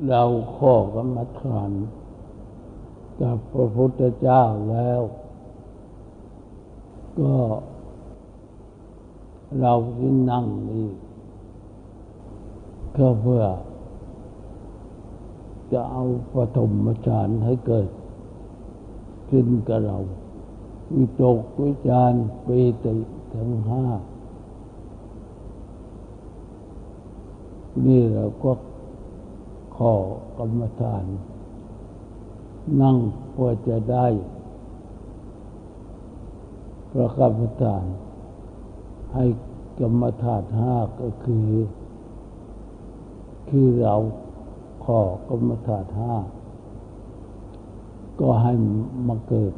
เราขอกรรมฐานกับพระพุทธเจ้าแล้วก็เราที่นั่งนี่ก็เพื่อจะเอาปฐมฌานให้เกิดขึ้นกับเราวิตกวิจารปีติทั้งห้านี่เราก็ขอกรรมฐานนั่งเพื่อจะได้พระกรรมฐานให้กรรมฐานห้าก็คือเราขอกรรมฐานห้าก็ให้มาเกิด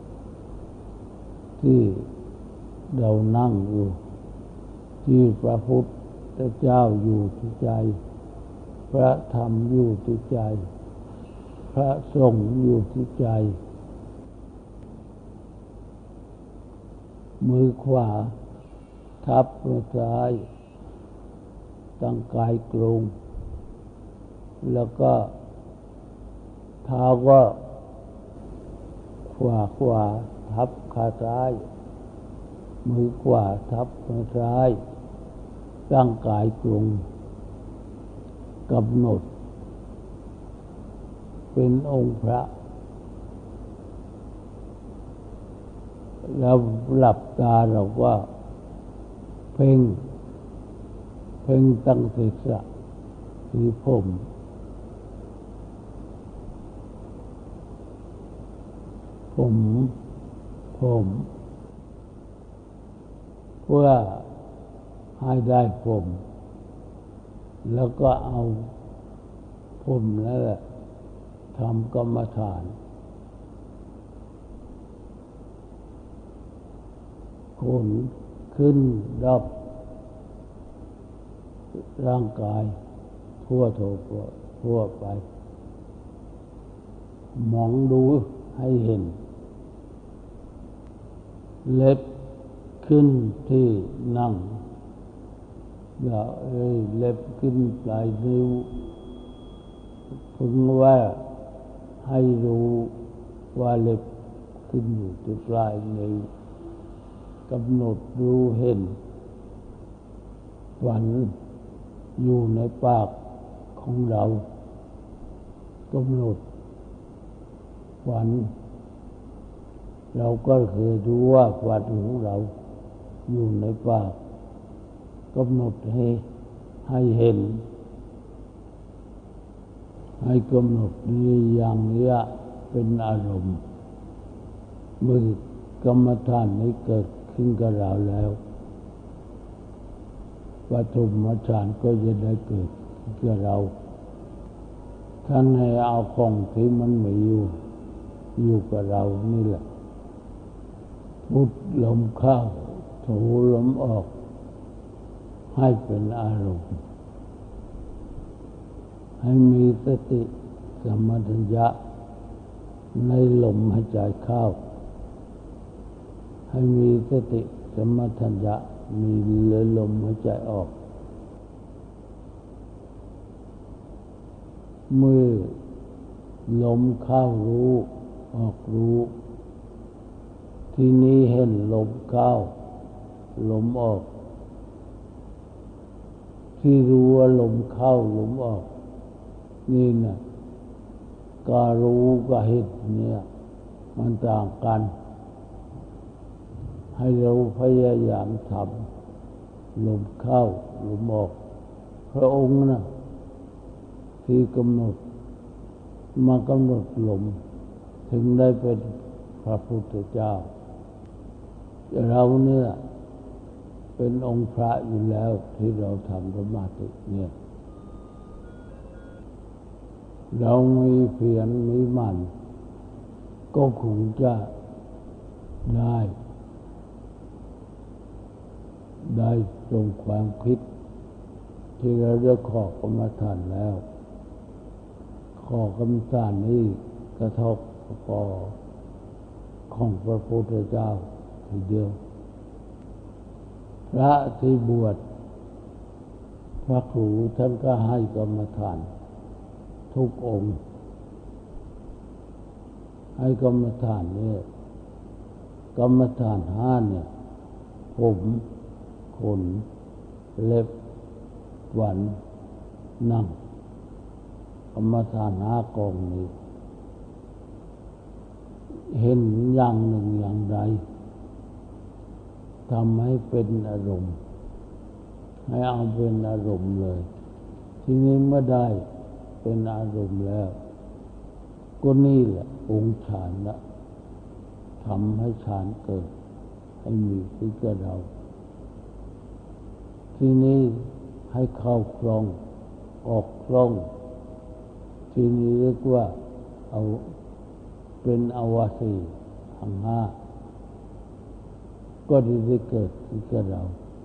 ที่เรานั่งอยู่ที่พระพุทธเจ้าอยู่ที่ใจพระธรรมอยู่ที่ใจพระสงฆ์อยู่ที่ใจมือขวาทับมือซ้ายตั้งกายตรงแล้วก็เท้าก็ขวาทับขาซ้ายมือขวาทับมือซ้ายตั้งกายตรงกำหนดเป็นองค์พระแล้วหลับตาเราก็เพ่งตั้งศีรษะที่ผมเพื่อให้ได้ผมแล้วก็เอาผมแล้วทำกรรมฐานขนขึ้นรอบร่างกายทั่วไปมองดูให้เห็นเล็บขึ้นที่นั่งเล็บขึ้นปลายนิ้วพึงว่าให้รู้ว่าเล็บขึ้นอยู่ที่ปลายนิ้วกำหนดรู้เห็นฟันอยู่ในปากของเรากำหนดฟันเราก็เคยรู้ว่าฟันของเราอยู่ในปากกำหนดให้เห็นให้กำหนดนี้อย่างนี้เป็นอารมณ์มือกรรมฐานนี้เกิดขึ้นกับเราแล้วปฐมฌานก็จะได้เกิดกับเราท่านให้เอาของที่มันมีอยู่กับเรานี่แหละพุทลมเข้าโทลมออกให้เป็นอารมณ์ให้มีสติสัมปชัญญะในลมหายใจเข้าให้มีสติสัมปชัญญะมีลมหายใจออกเมื่อลมเข้ารู้ออกรู้ที่นี้เห็นลมเข้าลมออกที่รู้ว่าลมเข้าลมออกนี่นะก็รู้ก็เห็นเนี่ยมันต่างกันให้เราพยายามทำลมเข้าลมออกพระองค์นะที่กำหนดมากำหนดลมถึงได้เป็นพระพุทธเจ้าเราเนี่ยเป็นองค์พระอยู่แล้วที่เราทำสมาธิเนี่ยเรามีเพียรมีมั่นก็คงจะได้ตรงความคิดที่เราได้ขอกรรมฐานแล้วขอกรรมฐานนี้กระทบต่อของพระพุทธเจ้าทีเดียวพระที่บวชพระครูท่านก็ให้กรรมฐาน ททุกองค์ให้กรรมฐานเนี่ยกรรมฐานห้าเนี่ยผมขนเล็บฟันหนังกรรมฐานห้ากองนี้เห็นอย่างหนึ่งอย่างใดทำให้เป็นอารมณ์ให้เอาเป็นอารมณ์เลยทีนี้เมื่อได้เป็นอารมณ์แล้วก็นี่แหละองค์ฌานละทำให้ฌานเกิดให้มีที่กับเราทีนี้ให้เข้าคล่องออกคล่องทีนี้เรียกว่าเอาเป็นอวสีทั้งห้าก็ได้เกิดที่กับเรา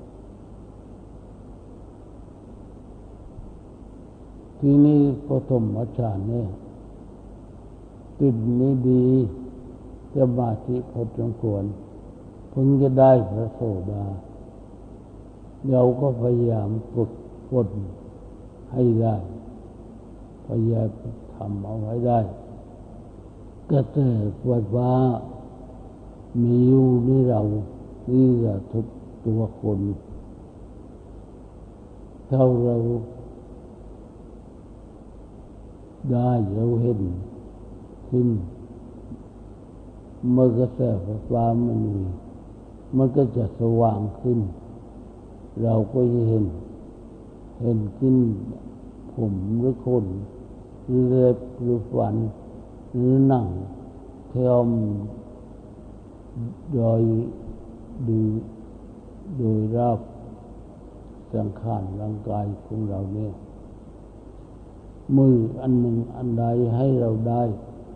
ทีนี้ปฐมฌานเนี่ยติดนี้ดีสมาธิพอสมควรเพิ่งจะได้พระโสดาเราก็พยายามฝึกฝนให้ได้พยายามทำเอาไว้ได้กระแสไฟฟ้ามีอยู่ในเรานี่แหละทุกตัวคนถ้าเราได้เราเห็นขึ้นเมื่อกระแสไฟฟ้ามันมีมันก็จะสว่างขึ้นเราก็จะเห็นขึ้นผมหรือขนหรือเล็บหรือฟันหรือหนังที่โดยรอบสังขารร่างกายของเราเนี่ยมืออันหนึ่งอันใดให้เราได้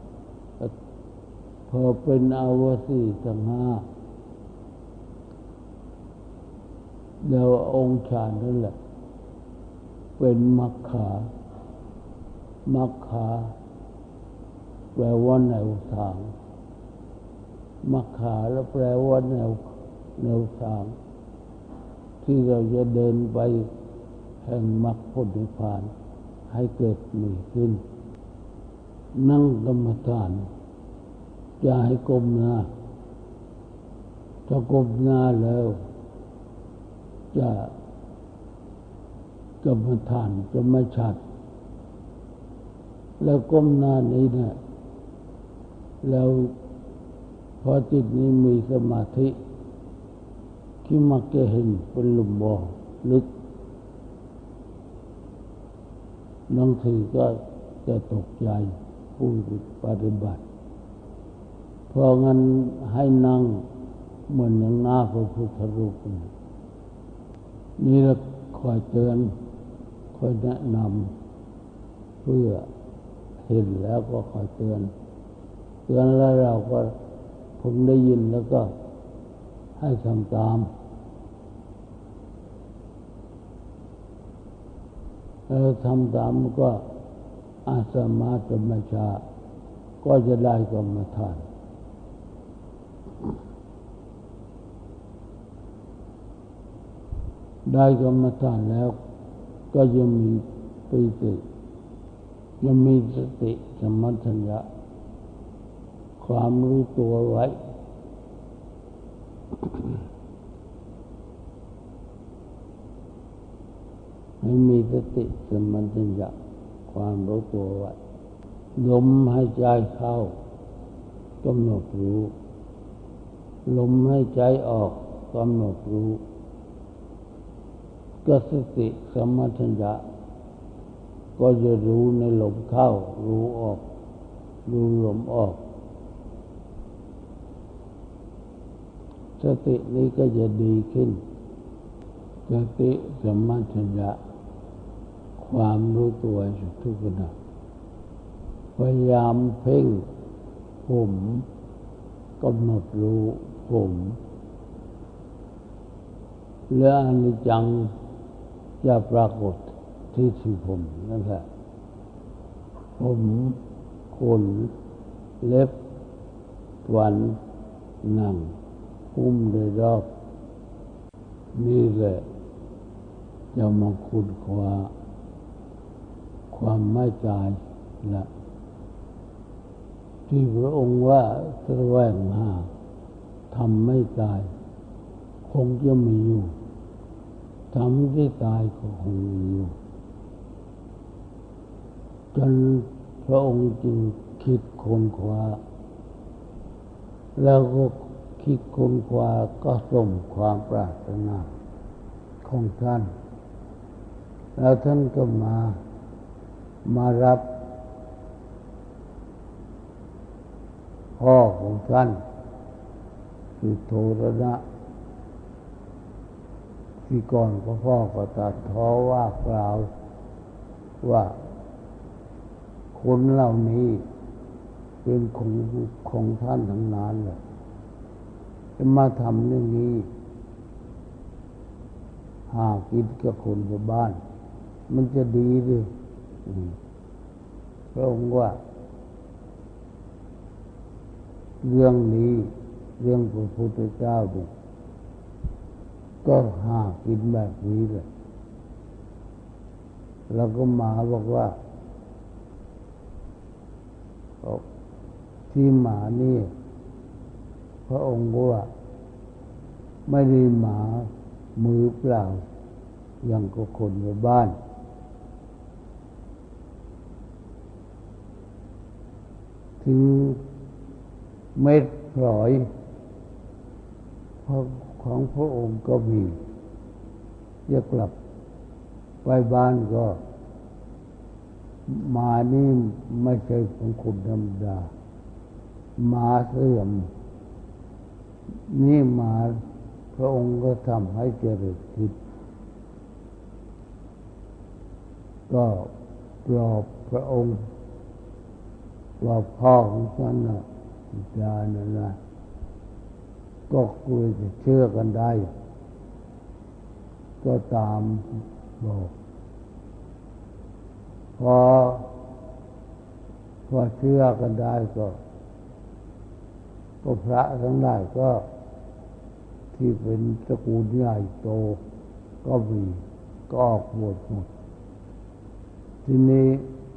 พอเป็นอวสีทั้งห้าแล้วองค์ฌานนั่นแหละเป็นมัคคาแปลว่าแนวทางมัคคาแล้วแปลว่าแนวทางที่เราจะเดินไปแห่งมรรคผลนิพพานให้เกิดมีขึ้นนั่งกรรมฐานจะให้ก้มหน้าถ้าก้มหน้าแล้วจะกรรมฐานจะไม่ชัดแล้วก้มหน้านี้เนี่ยแล้วพอจิตนี้มีสมาธิที่มักจะเห็นเป็นหลุมบ่อลึกบางทีก็จะตกใจผู้ปฏิบัติเพราะงั้นให้นั่งเหมือนอย่างหน้าพระพุทธรูปนี่เราคอยเตือนคอยแนะนำเพื่อเห็นแล้วก็คอยเตือนแล้วเราก็ผมได้ยินแล้วก็ให้ทำตามแล้วทำตามก็อาสมาธรรมชาก็จะได้กรรมฐานได้กรรมฐานแล้วก็ยังมีปิติยังมีสติสัมปชัญญะความรู้ตัวไว้ให้มีสติสัมปชัญญะความรู้ตัวไว้ลมหายใจเข้ากำหนดรู้ลมหายใจออกกำหนดรู้ก็สติสัมปชัญญะก็จะรู้ในลมเข้ารู้ออกรู้ลมออกสตินี้ก็จะดีขึ้นสติสัมปชัญญะความรู้ตัวทุกขณะพยายามเพ่งผมกำหนดรู้ผมและอนิจจังจะปรากฏที่ผมนั่นแหละผมขนเล็บฟันหนังหุ้มโดยรอบนี่แหละจะมาคุณความไม่ตายนะที่พระองค์ว่าแสวงหาทำไม่ตายคงจะมีอยู่ทำที่ตายก็คงมีอยู่จนพระองค์จึงคิดค้นคว้าแล้วก็คิดค้นคว้าก็สมความปรารถนาของท่านแล้วท่านก็มารับพ่อของท่านคือโทรณะที่ก่อนพ่อก็ตัดพ้อว่ากล่าวว่าคนเหล่านี้เป็นของท่านทั้งนั้นแหละจะมาทำเรื่องนี้หากินกับคนในบ้านมันจะดีดิพระองค์ว่าเรื่องนี้เรื่องพระพุทธเจ้าดิก็หากินแบบนี้เลยแล้วก็มาบอกว่าที่มานี่พระองค์ว่าไม่ได้มามือเปล่าอย่างกับคนในบ้านถึงเม็ดพลอยของพระองค์ก็มีจะกลับไปบ้านก็มานี่ไม่ใช่ของคนธรรมดามาเสื่อมนี่มาพระองค์ก็ทำให้เจริญจิตก็ปลอบพระองค์ว่าพ่อของฉันน่ะบิดานั่นนะก็ควรจะเชื่อกันได้ก็ตามบอกพอเชื่อกันได้ก็พระทั้งหลายก็ที่เป็นตระกูลใหญ่โตก็มีก็ออกบวชหมดทีนี้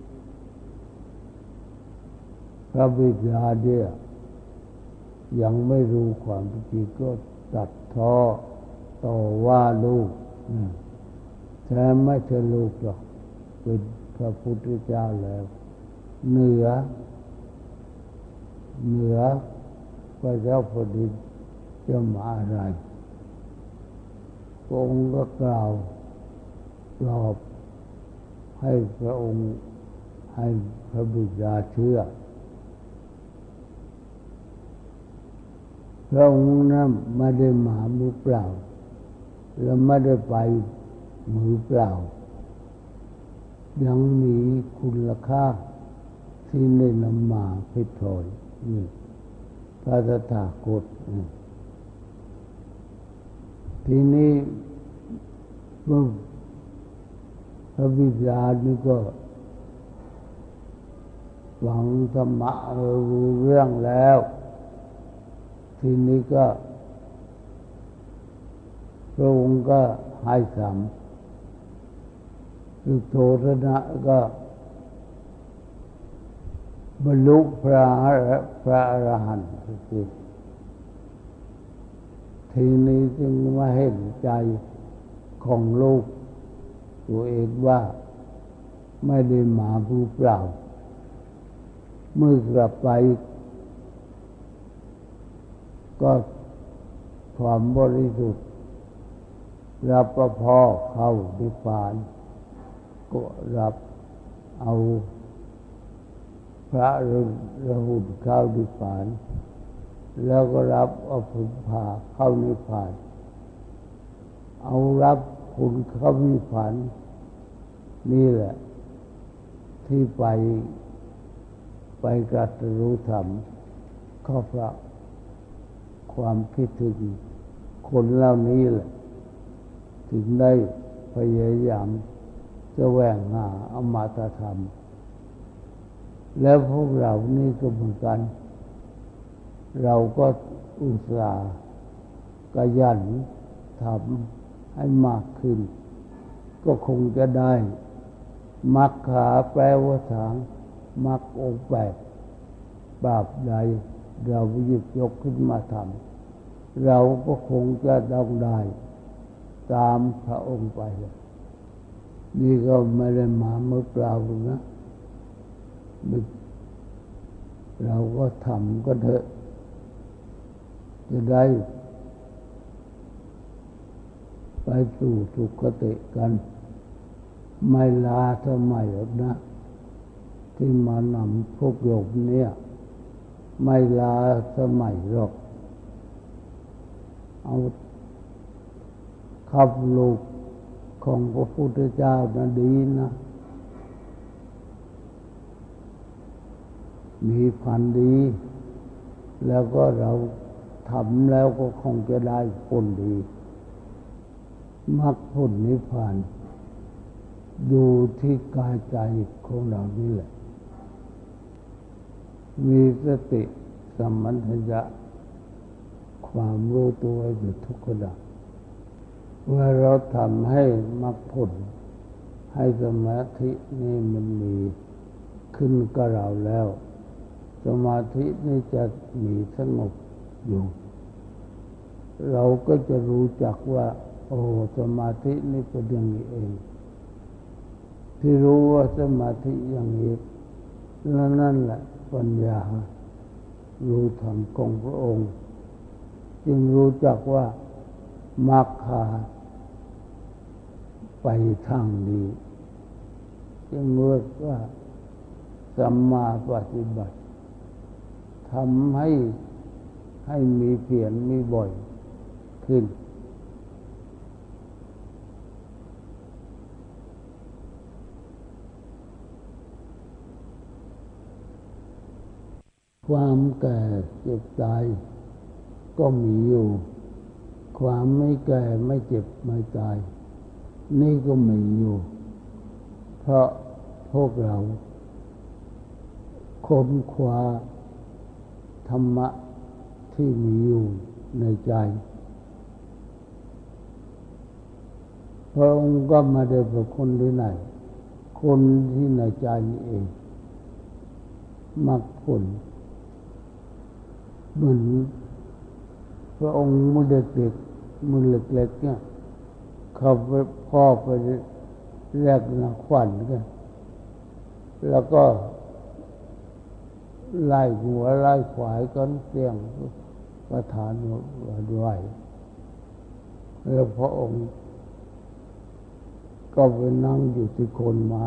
พระบิดาเนี่ยยังไม่รู้ความจริงก็ตัดพ้อต่อว่าลูกแท้ไม่ใช่ลูกหรอกเป็นพระพุทธเจ้าแล้วเหนือพระเจ้าแผ่นดินจะมาอะไรพระองค์ก็กล่าวปลอบให้พระองค์ให้พระบิดาเชื่อพระองค์นั้นไม่ได้มามือเปล่าและไม่ได้ไปมือเปล่ายังมีคุณค่าที่ได้นำมาให้ถอยนี่พระตถาคตทีนี้พระบิดานี่ก็หวังธรรมะรู้เรื่องแล้วทีนี้ก็พระองค์ก็ให้สัมคือโทรณะก็บรรลุพระอรหันต์ทีนี้จึงมาเห็นใจของลูกตัวเองว่าไม่ได้มาผู้เปล่าเมื่อกลับไปก็ความบริสุทธิ์รับพระพ่อเข้านิพพานก็รับเอาพระระหุลเข้านิพพานแล้วก็รับเอาผลพาเข้านิพพานเอารับคุณเข้านิพพานนี่แหละที่ไปตรัสรู้ธรรมก็เพราะความคิดถึงคนเหล่านี้แหละถึงได้พยายามแสวงหาอมตะธรรมแล้วพวกเรานี่ก็เหมือนกันเราก็อุตส่าห์ขยันทำให้มากขึ้นก็คงจะได้มรรคาแปลว่าทางมรรคองค์แปดบาปใดเราหยิบยกขึ้นมาทำเราก็คงจะต้องได้ตามพระองค์ไปนี่ก็ไม่ได้มามือเปล่านะเราก็ทำก็เถอะจะได้ไปสู่สุคติกันไม่ลาสมัยหรอกนะที่มานำพวกโยมเนี่ยไม่ลาสมัยหรอกเอาขับลูกของพระพุทธเจ้านะดีนะมีพันธุ์ดีแล้วก็เราทำแล้วก็คงจะได้ผลดีมรรคผลนิพพานอยู่ที่กายใจของเรานี่แหละมีสติสัมปชัญญะความรู้ตัวอยู่ทุกขณะเมื่อเราทำให้มรรคผลให้สมาธินี่มันมีขึ้นกับเราแล้วสมาธินี่จะมีสงบอยู่เราก็จะรู้จักว่าโอ้สมาธินี่เป็นอย่างนี้เองที่รู้ว่าสมาธิอย่างนี้แล้วนั่นแหละปัญญารู้ธรรมของพระองค์จึงรู้จักว่ามรรคไปทางดีจึงเรียกว่าสัมมาปฏิบัติทำให้มีเพียรมีบ่อยขึ้นความแก่เจ็บตายก็มีอยู่ความไม่แก่ไม่เจ็บไม่ตายนี่ก็มีอยู่เพราะพวกเราค้นคว้าธรรมะที่มีอยู่ในใจพระองค์ก็ไม่ได้เป็นคนที่ไหนคนที่ในใจนี่เองมรรคผลเหมือนพระองค์มือเด็กๆมือเล็กๆเนี่ยเขาไปพ่อไปแลกนาขวัญกันแล้วก็ไล่หัวไล่ขวายกันเสียงประทานไหวแล้วพระองค์ก็ไปนั่งอยู่ที่โคนไม้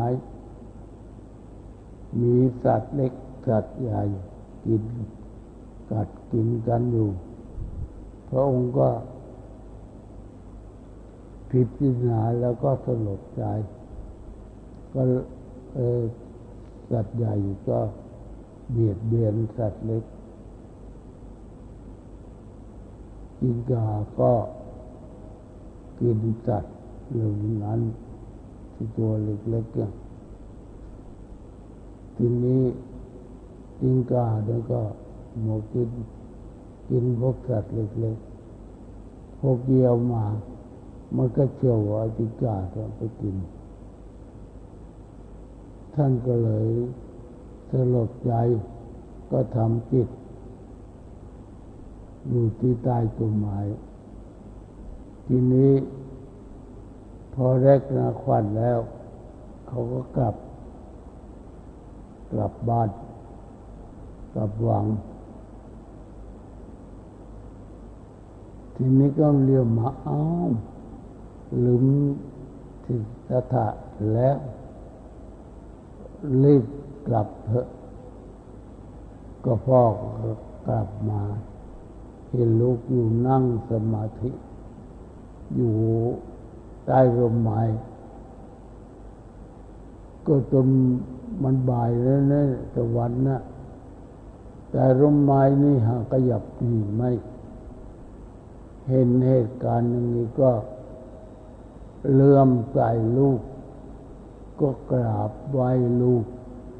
มีสัตว์เล็กสัตว์ใหญ่กัดกินกันอยู่พระองค์ก็พิจารณาแล้วก็สลดใจก็สัตว์ใหญ่ก็เบียดเบียนสัตว์เล็กจิงกาก็กินสัตว์เหล่านั้นที่ตัวเล็กๆเนี่ยทีนี้จิงกาแล้วก็หมดกินพวกสัตว์เล็กๆพวกเกี่ยวมามันก็เชี่ยวว่าจิงกาจะไปกินท่านก็เลยสลดใจก็ทำจิตอยู่ที่ใต้ต้นไม้ทีนี้พอแรกนาขวัญแล้วเขาก็กลับบ้านกลับวังทีนี้ก็เรียกมาลืมที่สถานแล้วรีบกลับเถอะก็พ่อก็กลับมาเห็นลูกอยู่นั่งสมาธิอยู่ใต้ร่มไม้ก็จนมันบ่ายแล้วเนี่ยตะวันนะแต่ร่มไม้นี่หากขยับนี่ไม่เห็นเหตุการณ์อย่างนี้ก็เลื่อมใสลูกก็กราบไหว้ลูก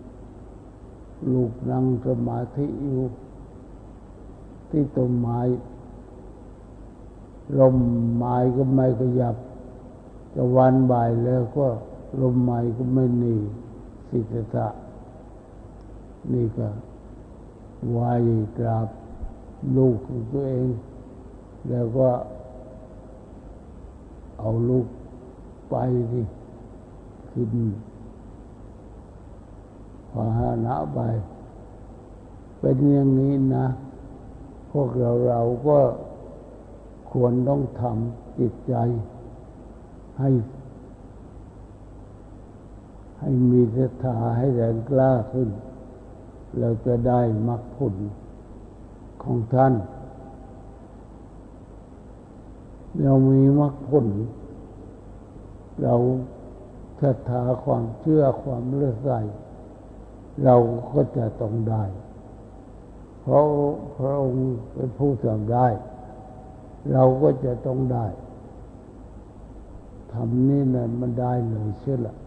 นั่งสมาธิอยู่ที่ต้นไม้ลมไม้ก็ไม่ขยับตะวันบ่ายแล้วก็ลมไม้ก็ไม่หนีสิทธะนี่ก็ไหว้กราบลูกของตัวเองแล้วก็เอาลูกไปที่ขึ้นพาหนะไปเป็นอย่างนี้นะพวกเราก็ควรต้องทำจิตใจให้มีศรัทธาให้แรงกล้าขึ้นเราจะได้มรรคผลของท่านเรามีมรรคผลเราศรัทธาความเชื่อความเลื่อมใสเราก็จะต้องได้เพราะพระองค์เป็นผู้ทำได้เราก็จะต้องได้ทำนี่นะมันได้เลยเชื่อละ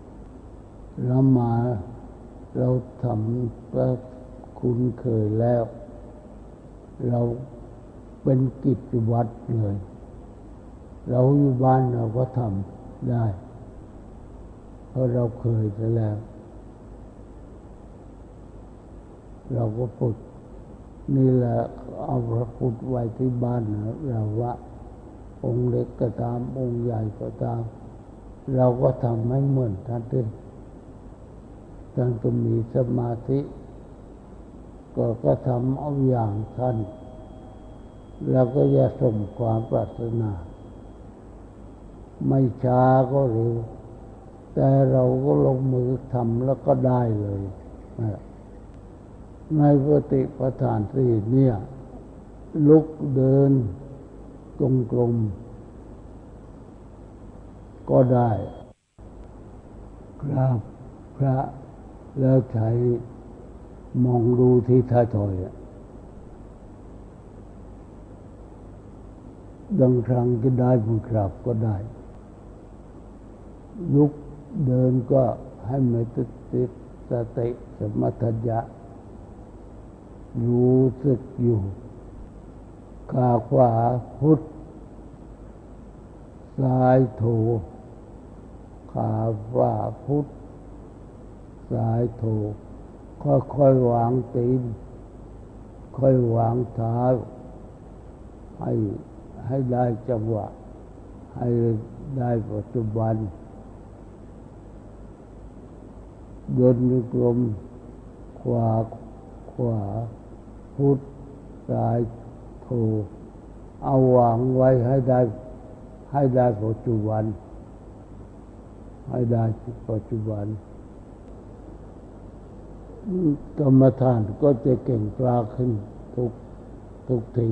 เราทำก็คุ้นเคยแล้วเราเป็นกิจวัตรเลยเราอยู่บ้านเราก็ทำได้เพราะเราเคยไปแล้วเราก็ฝึกนี่แหละเอาพระพุทธไว้ที่บ้านเราว่าองค์เล็กก็ตามองค์ใหญ่ก็ตามเราก็ทำให้เหมือนท่านด้วยท่านก็มีสมาธิก็ทำเอาอย่างท่านแล้วก็จะสมความปรารถนาไม่ช้าก็เร็วแต่เราก็ลงมือทำแล้วก็ได้เลยในปฏิปทานสี่เนี่ยลุกเดินจงกรมก็ได้กราบพระแล้วใช้มองดูที่ท้ายทอยดังครั้งก็ได้บนกราบก็ได้ลุกเดินก็ให้มีสติสมัชัญญะรู้สึกอยู่ขาขวาพุทธซ้ายโถขาขวาพุทธซ้ายโถค่อยๆวางตีนค่อยวางเท้าให้ได้จังหวะให้ได้ปัจจุบันเดินจงกรมขวาพุทธซ้ายโถเอาวางไว้ให้ได้ปัจจุบันให้ได้ปัจจุบันกรรมฐานก็จะเก่งกล้าขึ้นทุกที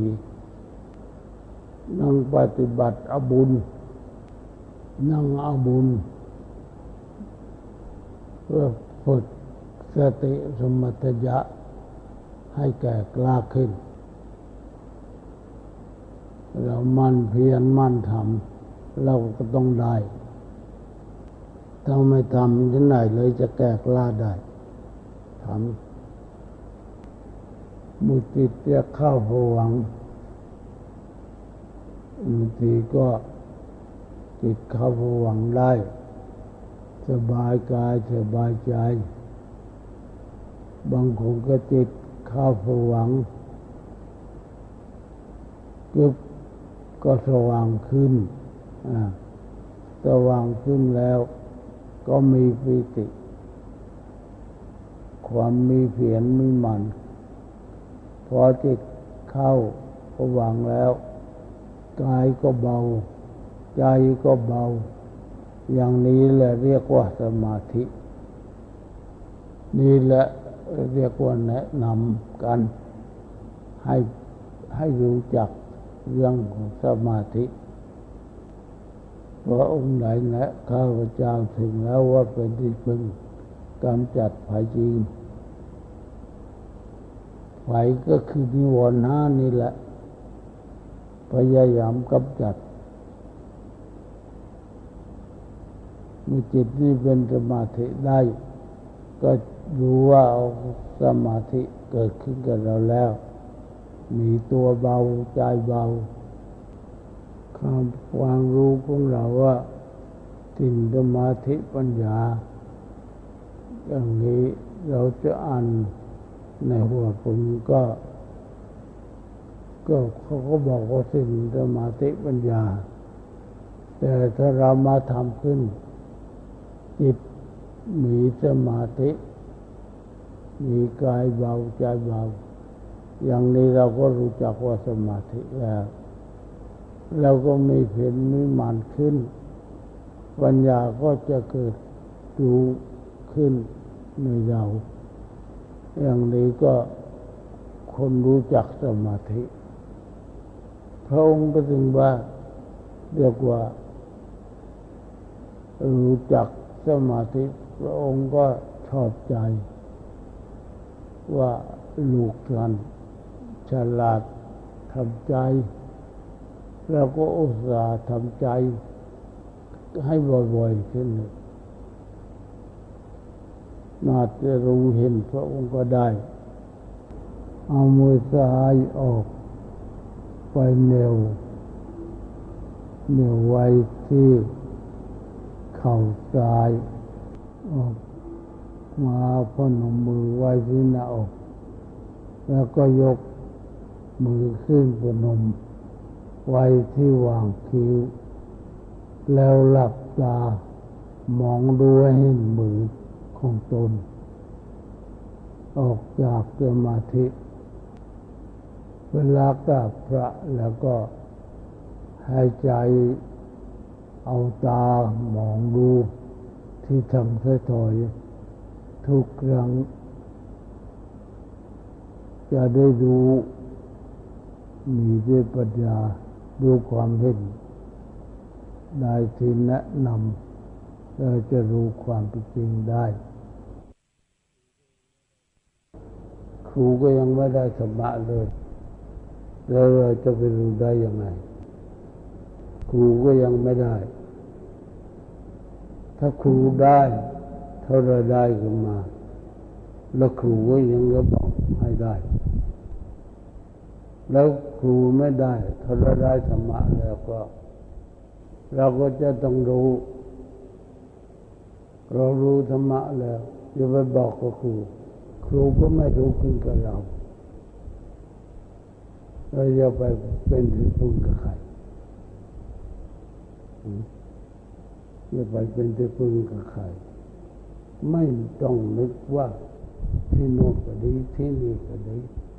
นั่งปฏิบัติเอาบุญนั่งเอาบุญเพื่อฝึกสติสมัชัญญะให้แก่กล้าขึ้นเรามั่นเพียรมั่นทำเราก็ต้องได้ถ้าไม่ทำที่ไหนเลยจะแก่กล้าได้ทำมุติจะเข้าภวังค์บางทีก็จิตเข้าภวังค์ได้สบายกายสบายใจบางคนก็จิตเข้าภวังค์ก็สว่างขึ้นสว่างขึ้นแล้วก็มีปิติความมีเพียรมีมันพอจิตเข้าภวังค์แล้วกายก็เบาใจก็เบาอย่างนี้แหละเรียกว่าสมาธินี่แหละเรียกว่าแนะนำกันให้รู้จักเรื่องของสมาธิเพราะองค์ไหนแนะข้าพเจ้าถึงแล้วว่าเป็นที่พึ่งกำจัดภัยจริงภัยก็คือนิวรณ์ห้านี่แหละพยายามกำจัดเมื่อจิตนี้เป็นสมาธิได้ก็รู้ว่าเอาสมาธิเกิดขึ้นกับเราแล้วมีตัวเบาใจเบาความรู้ของเราว่าสิ่งสมาธิปัญญาอย่างนี้เราจะอ่านในหัวผมก็เขาก็บอกว่าสิ่งสมาธิปัญญาแต่ถ้าเรามาทำขึ้นจิตมีสมาธิมีกายเบาใจเบาอย่างนี้เราก็รู้จักว่าสมาธิแล้วเราก็มีเพียรมีหมั่นขึ้นปัญญาก็จะเกิดรู้ขึ้นในเราอย่างนี้ก็คนรู้จักสมาธิพระองค์ก็ถึงว่าเรียกว่ารู้จักสมาธิพระองค์ก็ชอบใจว่าลูกท่านฉลาดทำใจแล้วก็อุตส่าห์ทำใจให้บ่อยๆขึ้นน่าจะรู้เห็นพระองค์ก็ได้เอามือซ้ายออกไปเหนี่ยวไว้ที่เข่าซ้ายออกมาพนมมือไว้ที่หน้าอกแล้วก็ยกมือขึ้นพนมไว้ที่วางคิ้วแล้วหลับตามองดูให้เห็นมือของตนออกจากสมาธิเวลากราบพระแล้วก็ให้ใจเอาตามองดูที่ทำถอยทุกครั้งจะได้ดูมีด้วยปัญญาดูความเห็นได้ที่แนะนำเราจะรู้ความเป็นจริงได้ครูก็ยังไม่ได้ธรรมะเลยแล้วเราจะไปรู้ได้ยังไงครูก็ยังไม่ได้ถ้าครูได้เท่าเราได้ขึ้นมาแล้วครูก็ยังจะบอกให้ได้แล้วครูไม่ได้ถ้าเราได้ธรรมะแล้วก็เราก็จะต้องรู้เรารู้ธรรมะแล้วจะไปบอกกับครูก็ไม่รู้ขึ้นกับเราจะไปเป็นที่พึ่งกับใครจะไปเป็นที่พึ่งกับใครไม่ต้องนึกว่าที่โน่นก็ดีที่นี่ก็ดี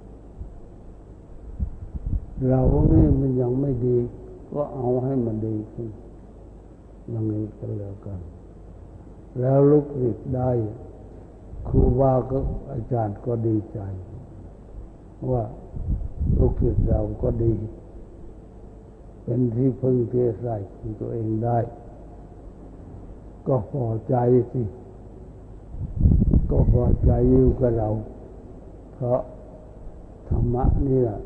เราเนี่ยมันยังไม่ดีก็เอาให้มันดีขึ้นอย่างนี้ก็แล้วกันแล้วลูกศิษย์ได้ครูบาก็อาจารย์ก็ดีใจว่าลูกศิษย์เราก็ดีเป็นที่พึ่งที่อาศัยของตัวเองได้ก็พอใจสิก็พอใจอยู่กับเราเพราะธรรมะนี่แหละ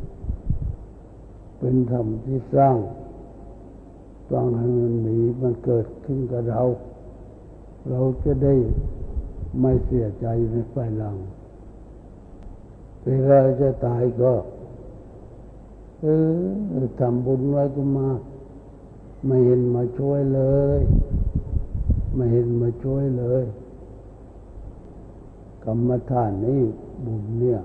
เป็นธรรมที่สร้างต้องให้มันมีมันเกิดขึ้นกับเราจะได้ไม่เสียใจในภายหลังเวลาจะตายก็ทำบุญไว้ก็มากไม่เห็นมาช่วยเลยไม่เห็นมาช่วยเลยกรรมฐานนี่บุญเนี่ย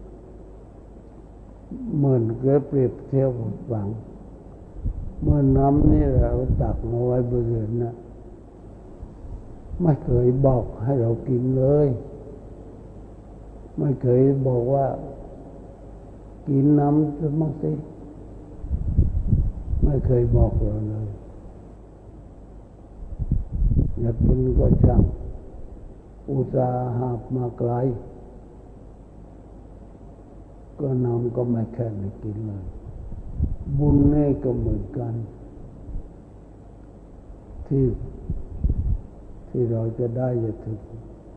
เหมือนเกิดเปรียบเทียบฝังเมื่อน้ำนี่เราตักมาไว้บนเรือนนะไม่เคยบอกให้เรากินเลยไม่เคยบอกว่ากินน้ำจะมั่งสิไม่เคยบอกเราเลยอยากกินก็ช่างอุตส่าห์หาบมาไกลก็น้ำก็ไม่แค่ไม่กินเลยบุญนี่ก็เหมือนกันที่เราจะได้จะถึง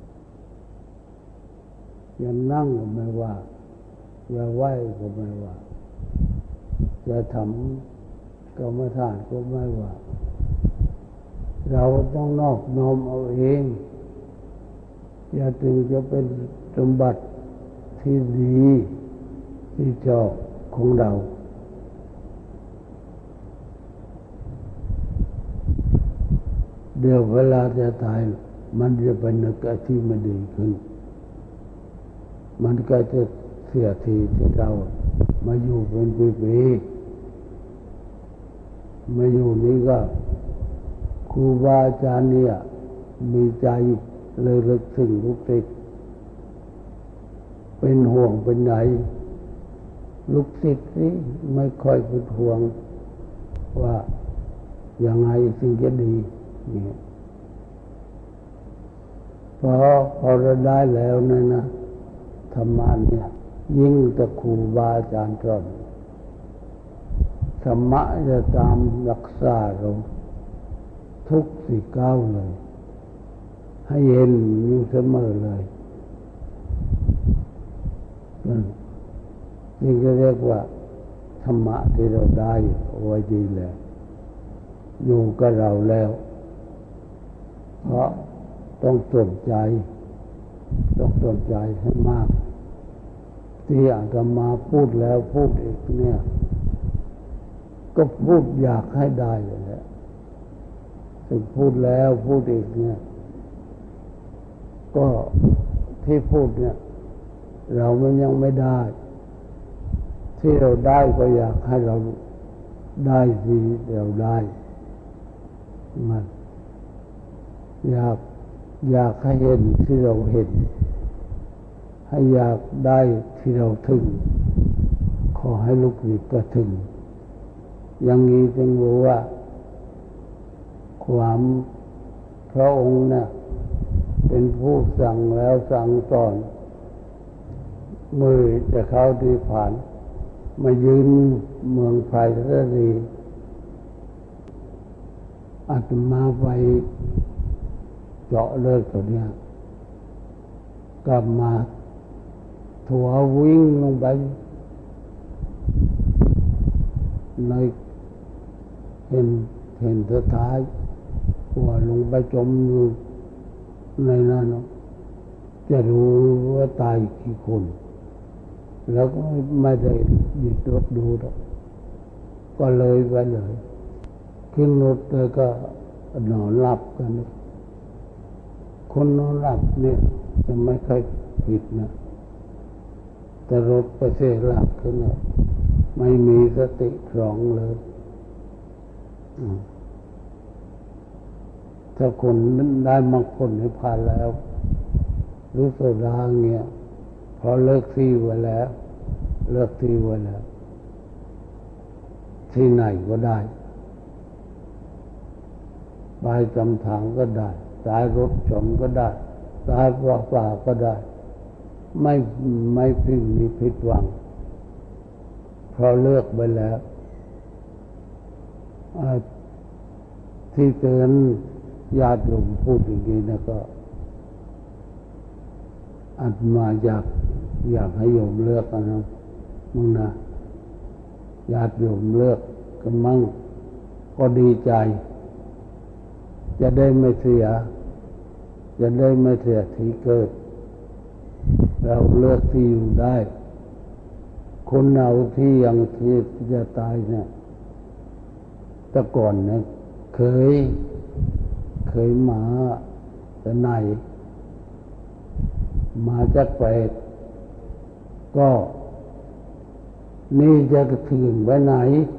อย่านั่งก็ไม่ว่าอย่าไหว้ก็ไม่ว่าจะทำกรรมฐานก็ไม่ว่าเราต้องนอบน้อมเอาเองอย่าถึงจะเป็นสมบัติที่ดีที่ชอบของเราเดี๋ยวเวลาจะตายมันจะเป็นนึกไอ้ที่ไม่ดีขึ้นมันก็จะเสียทีที่เรามาอยู่เป็นปีๆมาอยู่นี้ก็ครูบาอาจารย์เนี่ยมีใจเลยลึกซึ้งทุกติดเป็นห่วงเป็นใยลูกศิษย์นี่ไม่ค่อยเป็นห่วงว่ายังไงสิ่งจะดีเนี่ยพอเราได้แล้วเนี่ยนะธรรมะเนี่ยยิ่งแต่ครูบาอาจารย์สอนธรรมะจะตามรักษาเราทุกสี่ก้าวเลยให้เห็นอยู่เสมอเลยนี่ก็เรียกว่าธรรมะที่เราได้ไว้ดีแล้วอยู่กับเราแล้วเพราะต้องสนใจให้มากที่อาตมาพูดแล้วพูดอีกเนี่ยก็พูดอยากให้ได้เลยแหละถึงพูดแล้วพูดอีกเนี่ยก็ที่พูดเนี่ยเรามันยังไม่ได้ที่เราได้ก็อยากให้เราได้สิเราได้มันอยากให้เห็นที่เราเห็นให้อยากได้ที่เราถึงขอให้ลูกศิษย์ก็ถึงอย่างนี้จึงรู้ว่าความพระองค์เนี่ยเป็นผู้สั่งแล้วสั่งสอนมือจะเข้าที่ผ่านมายืนเมืองไผ่ทะเลอาตมาไปเจาะเลือดตัวเนี้ยกลับมาถัววิ่งลงไปในเห็นสุดท้ายหัวลงไปจมอยู่ในนั้นจะรู้ว่าตายกี่คนแล้วก็ไม่ได้หยุดรถดูหรอกก็เลยไปเลยขึ้นรถเลยก็นอนหลับกันคนนอนหลับเนี่ยจะไม่ค่อยผิดนะแต่รถไปเสียหลักขึ้นเลยไม่มีสติครองเลยถ้าคนนั้นได้มรรคผลนิพพานแล้วรู้สึกร่างเนี่ยพอเลิกที่ไว้แล้วที่ไหนก็ได้ไปจำทางก็ได้สายรถชนก็ได้สายฝ่าก็ได้ไม่พิงมีผิดหวังเพราะเลือกไปแล้วที่เตือนญาติโยมพูดอย่างนี้นะก็อาตมาอยากให้โยมเลือกนะมึงนะญาติโยมเลือกกันมั่งก็ดีใจจะได้ไม่เสียที่เกิดเราเลือกที่อยู่ได้คนเอาที่ยังที่จะตายเนี่ยแต่ก่อนเนี่ยเคยมาแต่ไหนมาจากเปรตก็นี่จะถึงไปไหน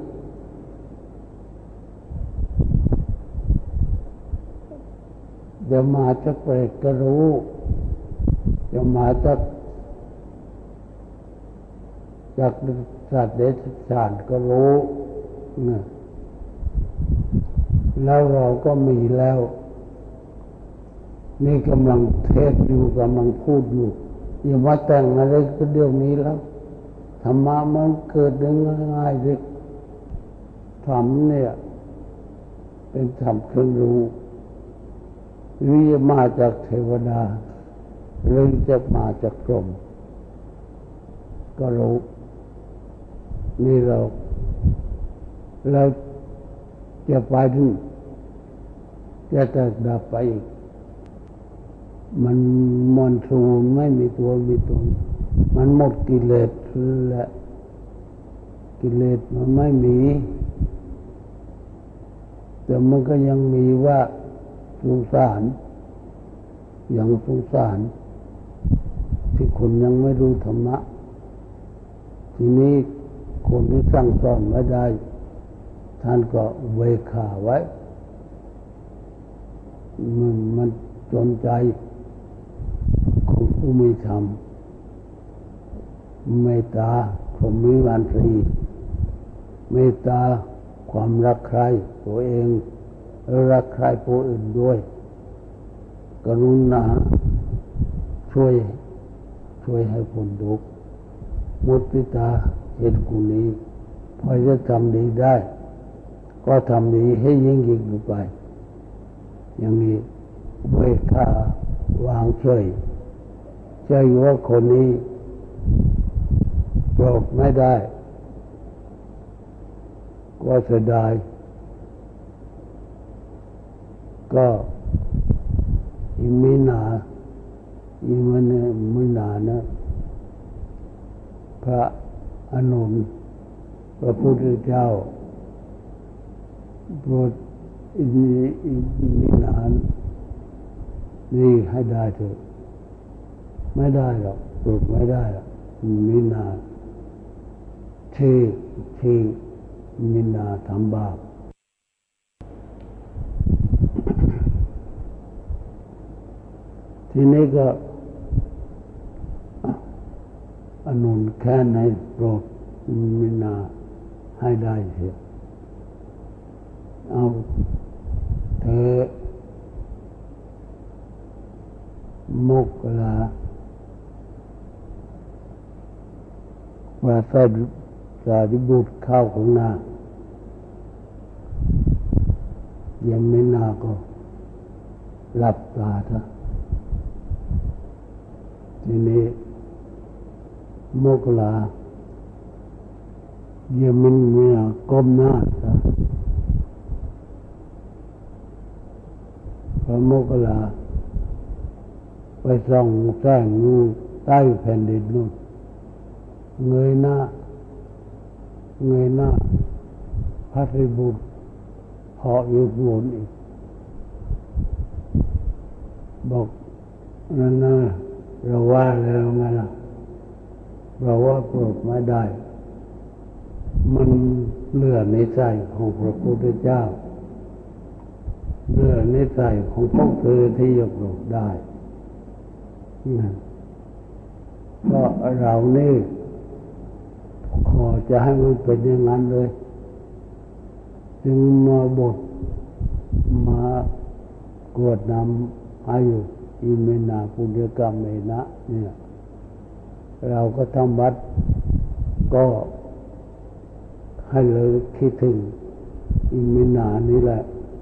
จะมาจากเปรตก็รู้จะมาจากสัตว์เดรัจฉานก็รู้นะแล้วเราก็มีแล้วนี่กำลังเทศอยู่กำลังพูดอยู่อย่ามาแต่งอะไรก็เดี๋ยวนี้แล้วธรรมะมันเกิดได้ง่ายๆเลยธรรมเนี่ยเป็นธรรมเครื่องรู้หรือจะมาจากเทวดาหรือจะมาจากพรหมก็รู้นี่เราจะไปถึงจะดับไปอีกมันสูญไม่มีตัวมีตนมันหมดกิเลสและกิเลสมันไม่มีแต่มันก็ยังมีว่าสงสารยังสงสารที่คนยังไม่รู้ธรรมะทีนี้คนที่สั่งสอนไม่ได้ท่านก็เวขาไว้มันจนใจของผู้มีธรรมเมตตาพรหมิหารสีเมตตาความรักใคร่ตัวเองและรักใคร่ผู้อื่นด้วยกรุณาช่วยให้พ้นทุกข์มุทิตาเห็นกุณีพอจะทำดีได้ก็ทำดีให้ยิ่งขึ้นไปอย่างนี้เวขาวางเฉยว่าคนนี้โปรดไม่ได้ก็เสียดายก็อิมินานะพระอานนท์พระพุทธเจ้าโปรดอิมินานี่ให้ได้เถอะไม่ได้หรอกโปรดไม่ได้หรอกมินาที่มินาทำบาปทีนี้ก็อานนท์แค่ไหนโปรดมินาให้ได้เถอะเอาเธอมกลาว่าสารีบุตรเข้าของนายังไม่นาก็หลับตาซะทีนี้มกลายังไม่นาก้มหน้าซะพระมกลาไปส่องแสงงูใต้แผ่นดินนู่นเงยหน้าพระสารีบุตรเหาะอยู่บนอีกบอกนั่นนะเราว่าแล้วไงล่ะเราว่าโปรดไม่ได้มันเลื่อนในใจของพระพุทธเจ้าเลื่อนในใจของพวกเธอที่จะโปรดได้นั่นก็เรานี่ขอจะให้มันเป็นอย่างนั้นเลยจึงมาบทมากรวดนำอายุอิเมนาปุญญกรรมเมนะเนี่ยเราก็ทำวัดก็ให้เลยคิดถึงอิเมนานี่แหละ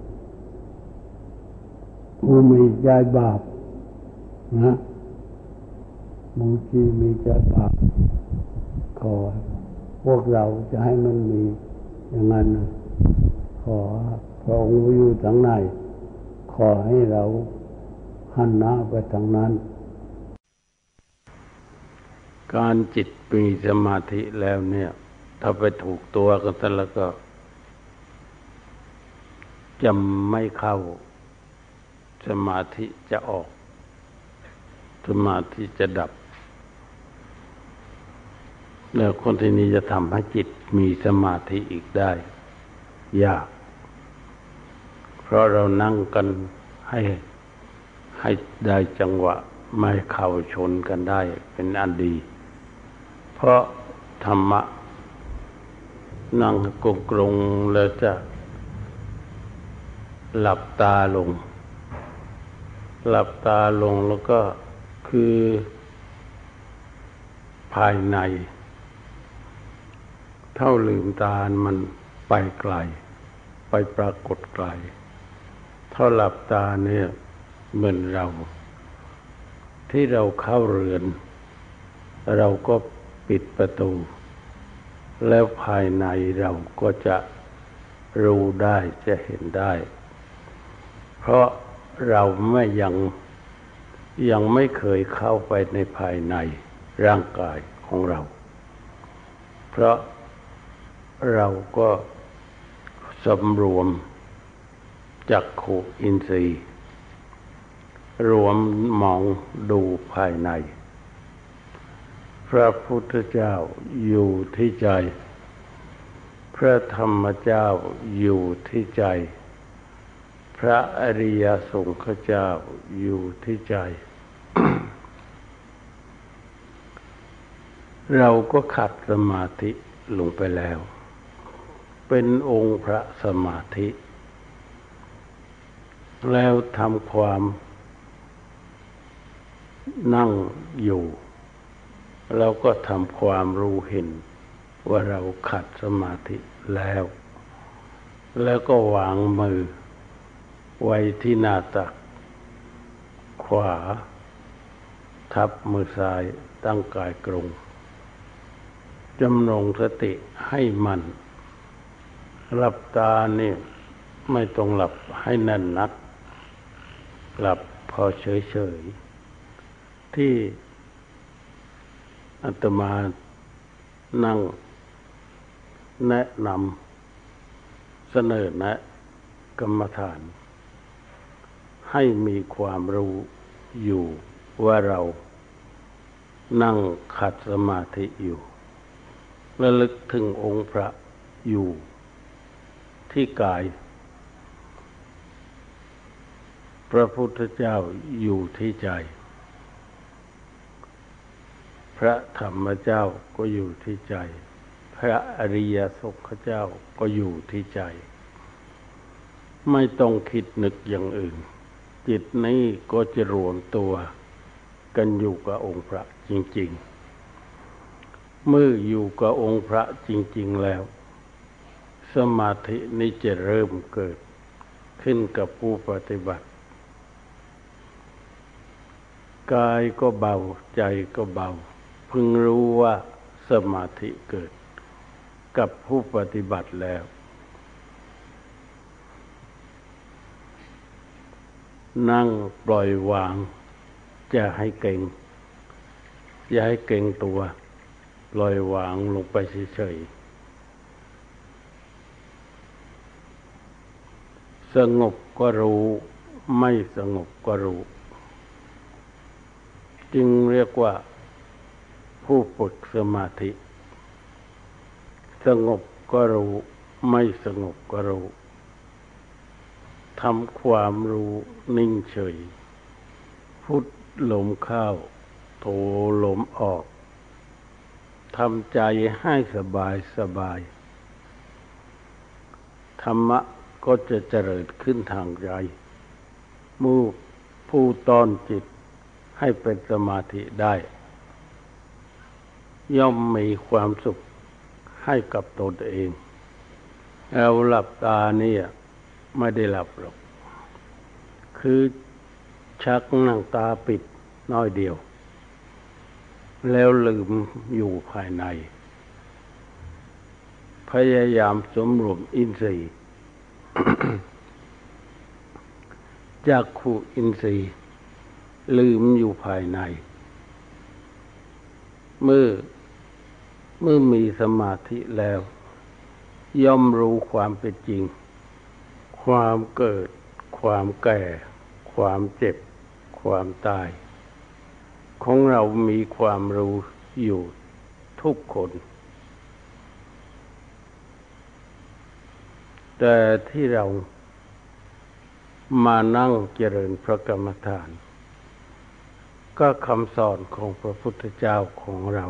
ผู้มีใจบาปนะบางทีมีใจบาปขอพวกเราจะให้มันมีอย่างนั้นขอพระองค์อยู่ทางไหนขอให้เราหันหน้าไปทางนั้นการจิตมีสมาธิแล้วเนี่ยถ้าไปถูกตัวกันแล้วก็จะไม่เข้าสมาธิจะออกสมาธิจะดับแล้วคนที่นี้จะทำให้จิตมีสมาธิอีกได้ยากเพราะเรานั่งกันให้ได้จังหวะไม่เข้าชนกันได้เป็นอันดีเพราะธรรมะนั่งกรงแล้วจะหลับตาลงแล้วก็คือภายในเท่าลืมตามันไปไกลไปปรากฏไกลเท่าหลับตาเนี่ยเหมือนเราที่เราเข้าเรือนเราก็ปิดประตูแล้วภายในเราก็จะรู้ได้จะเห็นได้เพราะเรายังไม่เคยเข้าไปในภายในร่างกายของเราเพราะเราก็สำรวมจักขุอินทรีย์รวมมองดูภายในพระพุทธเจ้าอยู่ที่ใจพระธรรมเจ้าอยู่ที่ใจพระอริยสงฆ์เจ้าอยู่ที่ใจ เราก็ขัดสมาธิลงไปแล้วเป็นองค์พระสมาธิแล้วทำความนั่งอยู่เราก็ทำความรู้เห็นว่าเราขัดสมาธิแล้วก็วางมือไว้ที่หน้าตักขวาทับมือซ้ายตั้งกายตรงจำลองสติให้มันหลับตานี่ไม่ต้องหลับให้แน่นนักหลับพอเฉยๆที่อาตมานั่งแนะนำเสนอแนะกรรมฐานให้มีความรู้อยู่ว่าเรานั่งขัดสมาธิอยู่ระลึกถึงองค์พระอยู่ที่กายพระพุทธเจ้าอยู่ที่ใจพระธรรมเจ้าก็อยู่ที่ใจพระอริยสงฆ์เจ้าก็อยู่ที่ใจไม่ต้องคิดนึกอย่างอื่นจิตนี้ก็จะรวมตัวกันอยู่กับองค์พระจริงๆเมื่ออยู่กับองค์พระจริงๆแล้วสมาธินี้จะเริ่มเกิดขึ้นกับผู้ปฏิบัติกายก็เบาใจก็เบาพึงรู้ว่าสมาธิเกิดกับผู้ปฏิบัติแล้วนั่งปล่อยวางจะให้เก่งอย่าให้เก่งตัวปล่อยวางลงไปเฉยๆสงบก็รู้ไม่สงบก็รู้จึงเรียกว่าผู้ฝึกสมาธิสงบก็รู้ไม่สงบก็รู้ทำความรู้นิ่งเฉยพุทลมเข้าโทลมออกทำใจให้สบายสบายธรรมะก็จะเจริญขึ้นทางใจผู้ต้อนจิตให้เป็นสมาธิได้ย่อมมีความสุขให้กับตนเองเราหลับตาเนี่ยไม่ได้หลับหรอกคือชักนั่งตาปิดน้อยเดียวแล้วลืมอยู่ภายในพยายามสมรวมอินทรีย์ จักขุอินทรีย์ลืมอยู่ภายในเมื่อมีสมาธิแล้วย่อมรู้ความเป็นจริงความเกิดความแก่ความเจ็บความตายของเรามีความรู้อยู่ทุกคนแต่ที่เรามานั่งเจริญพระกรรมฐานก็คำสอนของพระพุทธเจ้าของเรา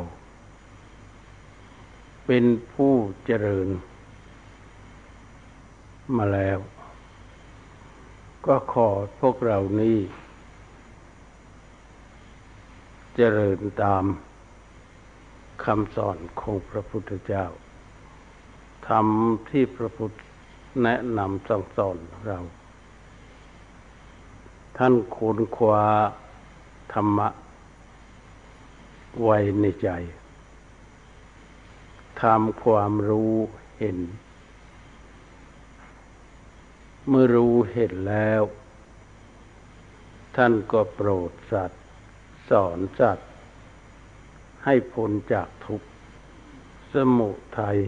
เป็นผู้เจริญมาแล้วก็ขอพวกเรานี้เจริญตามคำสอนของพระพุทธเจ้าทำที่พระพุทธแนะนำสั่งสอนเราท่านค้นคว้าธรรมะไว้ในใจทำความรู้เห็นเมื่อรู้เห็นแล้วท่านก็โปรดสัตว์สอนสัตว์ให้พ้นจากทุกข์สมุทัย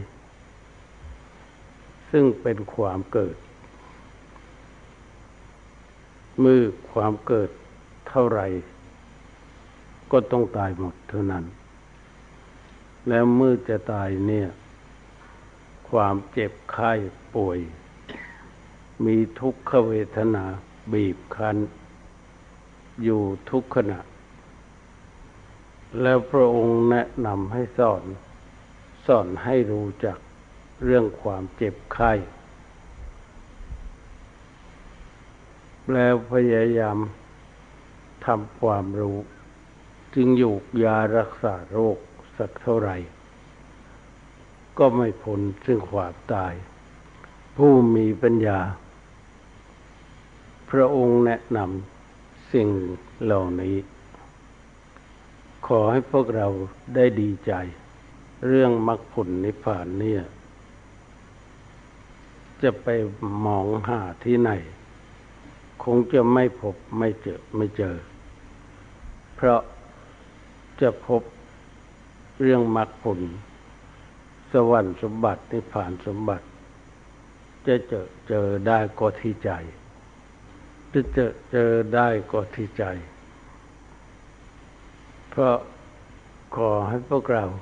ซึ่งเป็นความเกิดเมื่อความเกิดเท่าไหร่ก็ต้องตายหมดเท่านั้นแล้วเมื่อจะตายเนี่ยความเจ็บไข้ป่วยมีทุกขเวทนาบีบคั้นอยู่ทุกขณะแล้วพระองค์แนะนำให้สอนให้รู้จักเรื่องความเจ็บไข้แล้วพยายามทำความรู้จึงอยู่ยารักษาโรคสักเท่าไหร่ก็ไม่พ้นซึ่งความตายผู้มีปัญญาพระองค์แนะนำสิ่งเหล่านี้ขอให้พวกเราได้ดีใจเรื่องมรรคผลนิพพานเนี่ยจะไปมองหาที่ไหนคงจะไม่พบไม่เจอเพราะจะพบเรื่องมรรคผลสวรรค์สมบัตินิพพานสมบัติจะเจอได้ก็ที่ใจจะเจอได้ก็ที่ใจเพราะขอให้พวกเรา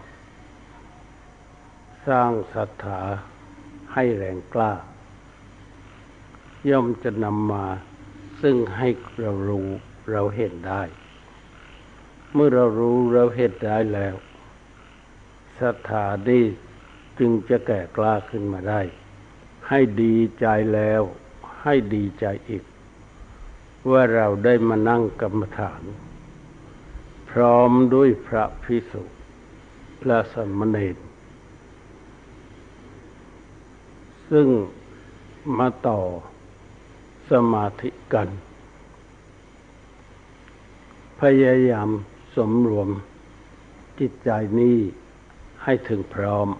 สร้างศรัทธาให้แรงกล้าย่อมจะนำมาซึ่งให้เรารู้เราเห็นได้เมื่อเรารู้เราเห็นได้แล้วศรัทธานี้จึงจะแก่กล้าขึ้นมาได้ให้ดีใจแล้วให้ดีใจอีกว่าเราได้มานั่งกรรมฐานพร้อมด้วยพระภิกษุพระสามเณรซึ่งมาต่อสมาธิกันพยายามสมรวมจิตใจนี้ให้ถึงพร้อม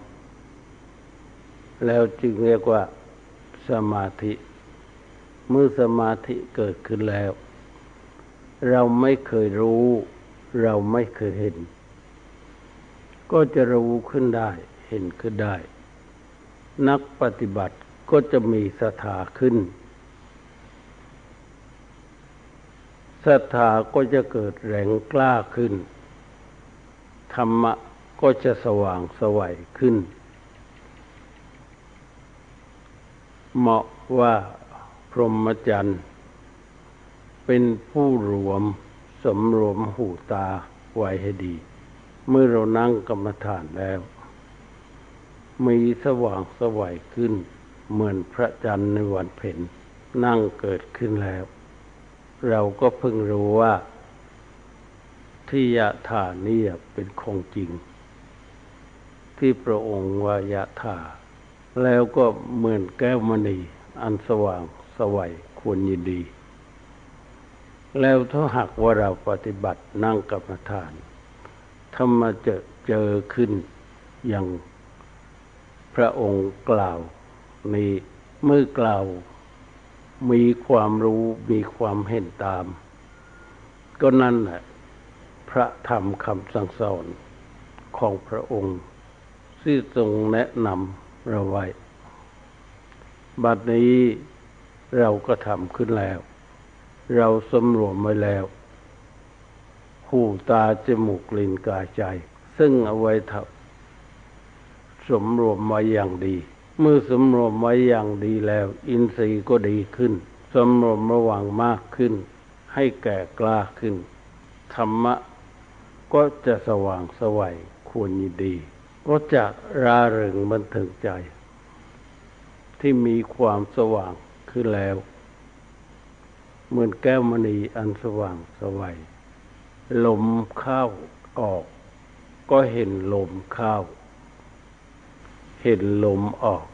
แล้วจึงเรียกว่าสมาธิเมื่อสมาธิเกิดขึ้นแล้วเราไม่เคยรู้เราไม่เคยเห็นก็จะรู้ขึ้นได้เห็นขึ้นได้นักปฏิบัติก็จะมีศรัทธาขึ้นศรัทธาก็จะเกิดแรงกล้าขึ้นธรรมะก็จะสว่างไสวขึ้นเหมาะว่าพรหมจรรย์เป็นผู้สำรวมหูตาไว้ให้ดีเมื่อเรานั่งกรรมฐานแล้วมีสว่างไสวขึ้นเหมือนพระจันทร์ในวันเพ็ญนั่งเกิดขึ้นแล้วเราก็เพิ่งรู้ว่าที่ยะถานี่เป็นของจริงที่พระองค์ว่ายะถาแล้วก็เหมือนแก้วมณีอันสว่างไสวควรยินดีแล้วถ้าหากว่าเราปฏิบัตินั่งกรรมฐานถ้ามาเจอขึ้นอย่างพระองค์กล่าวนี้เมื่อกล่าวมีความรู้มีความเห็นตามก็นั่นแหละพระธรรมคำสั่งสอนของพระองค์ที่ทรงแนะนำเราไว้บัดนี้เราก็ทำขึ้นแล้วเราสำรวมไว้แล้วหูตาจมูกลิ้นกายใจซึ่งเอาไว้สำรวมไว้อย่างดีเมื่อสำรวมไว้อย่างดีแล้วอินทรีย์ก็ดีขึ้นสำรวมระวังมากขึ้นให้แก่กล้าขึ้นธรรมะก็จะสว่างไสวควรยินดีก็จะร่าเริงบันเทิงใจที่มีความสว่างขึ้นแล้วเหมือนแก้วมณีอันสว่างไสวลมเข้าออกก็เห็นลมเข้าเห็นลมออก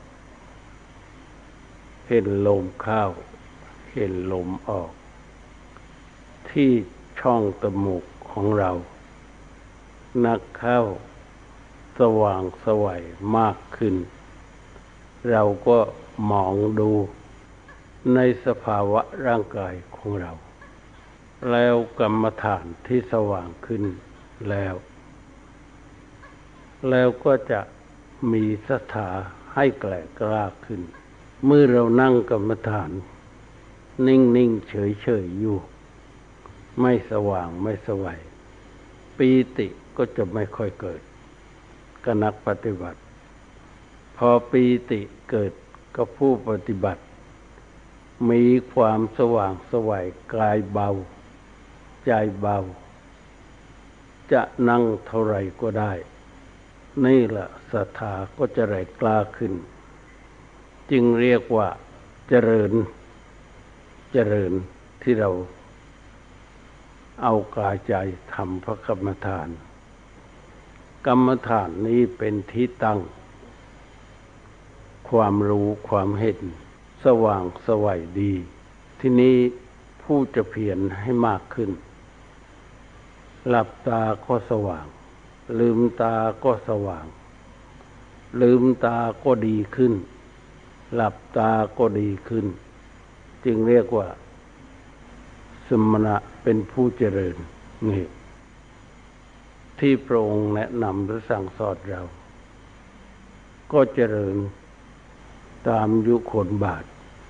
เห็นลมเข้าเห็นลมออกที่ช่องจมูกของเรานักเข้าสว่างไสวมากขึ้นเราก็มองดูในสภาวะร่างกายของเราแล้วกรรมฐานที่สว่างขึ้นแล้วก็จะมีศรัทธาให้แก่กล้าขึ้นเมื่อเรานั่งกรรมฐานนิ่งๆเฉยๆอยู่ไม่สว่างไม่สวัยปีติก็จะไม่ค่อยเกิดกับนักปฏิบัติพอปีติเกิดกับผู้ปฏิบัติมีความสว่างไสวกายเบาใจเบาจะนั่งเท่าไรก็ได้นี่แหละศรัทธาก็จะแรงกล้าขึ้นจึงเรียกว่าเจริญที่เราเอากายใจทำพระกรรมฐานกรรมฐานนี้เป็นที่ตั้งความรู้ความเห็นสว่างไสวดีที่นี้ผู้จะเพียรให้มากขึ้นหลับตาก็สว่างลืมตาก็สว่างลืมตาก็ดีขึ้นหลับตาก็ดีขึ้นจึงเรียกว่าสมณะเป็นผู้เจริญนี่ที่พระองค์แนะนำหรือสั่งสอนเราก็เจริญตามยุคนบาท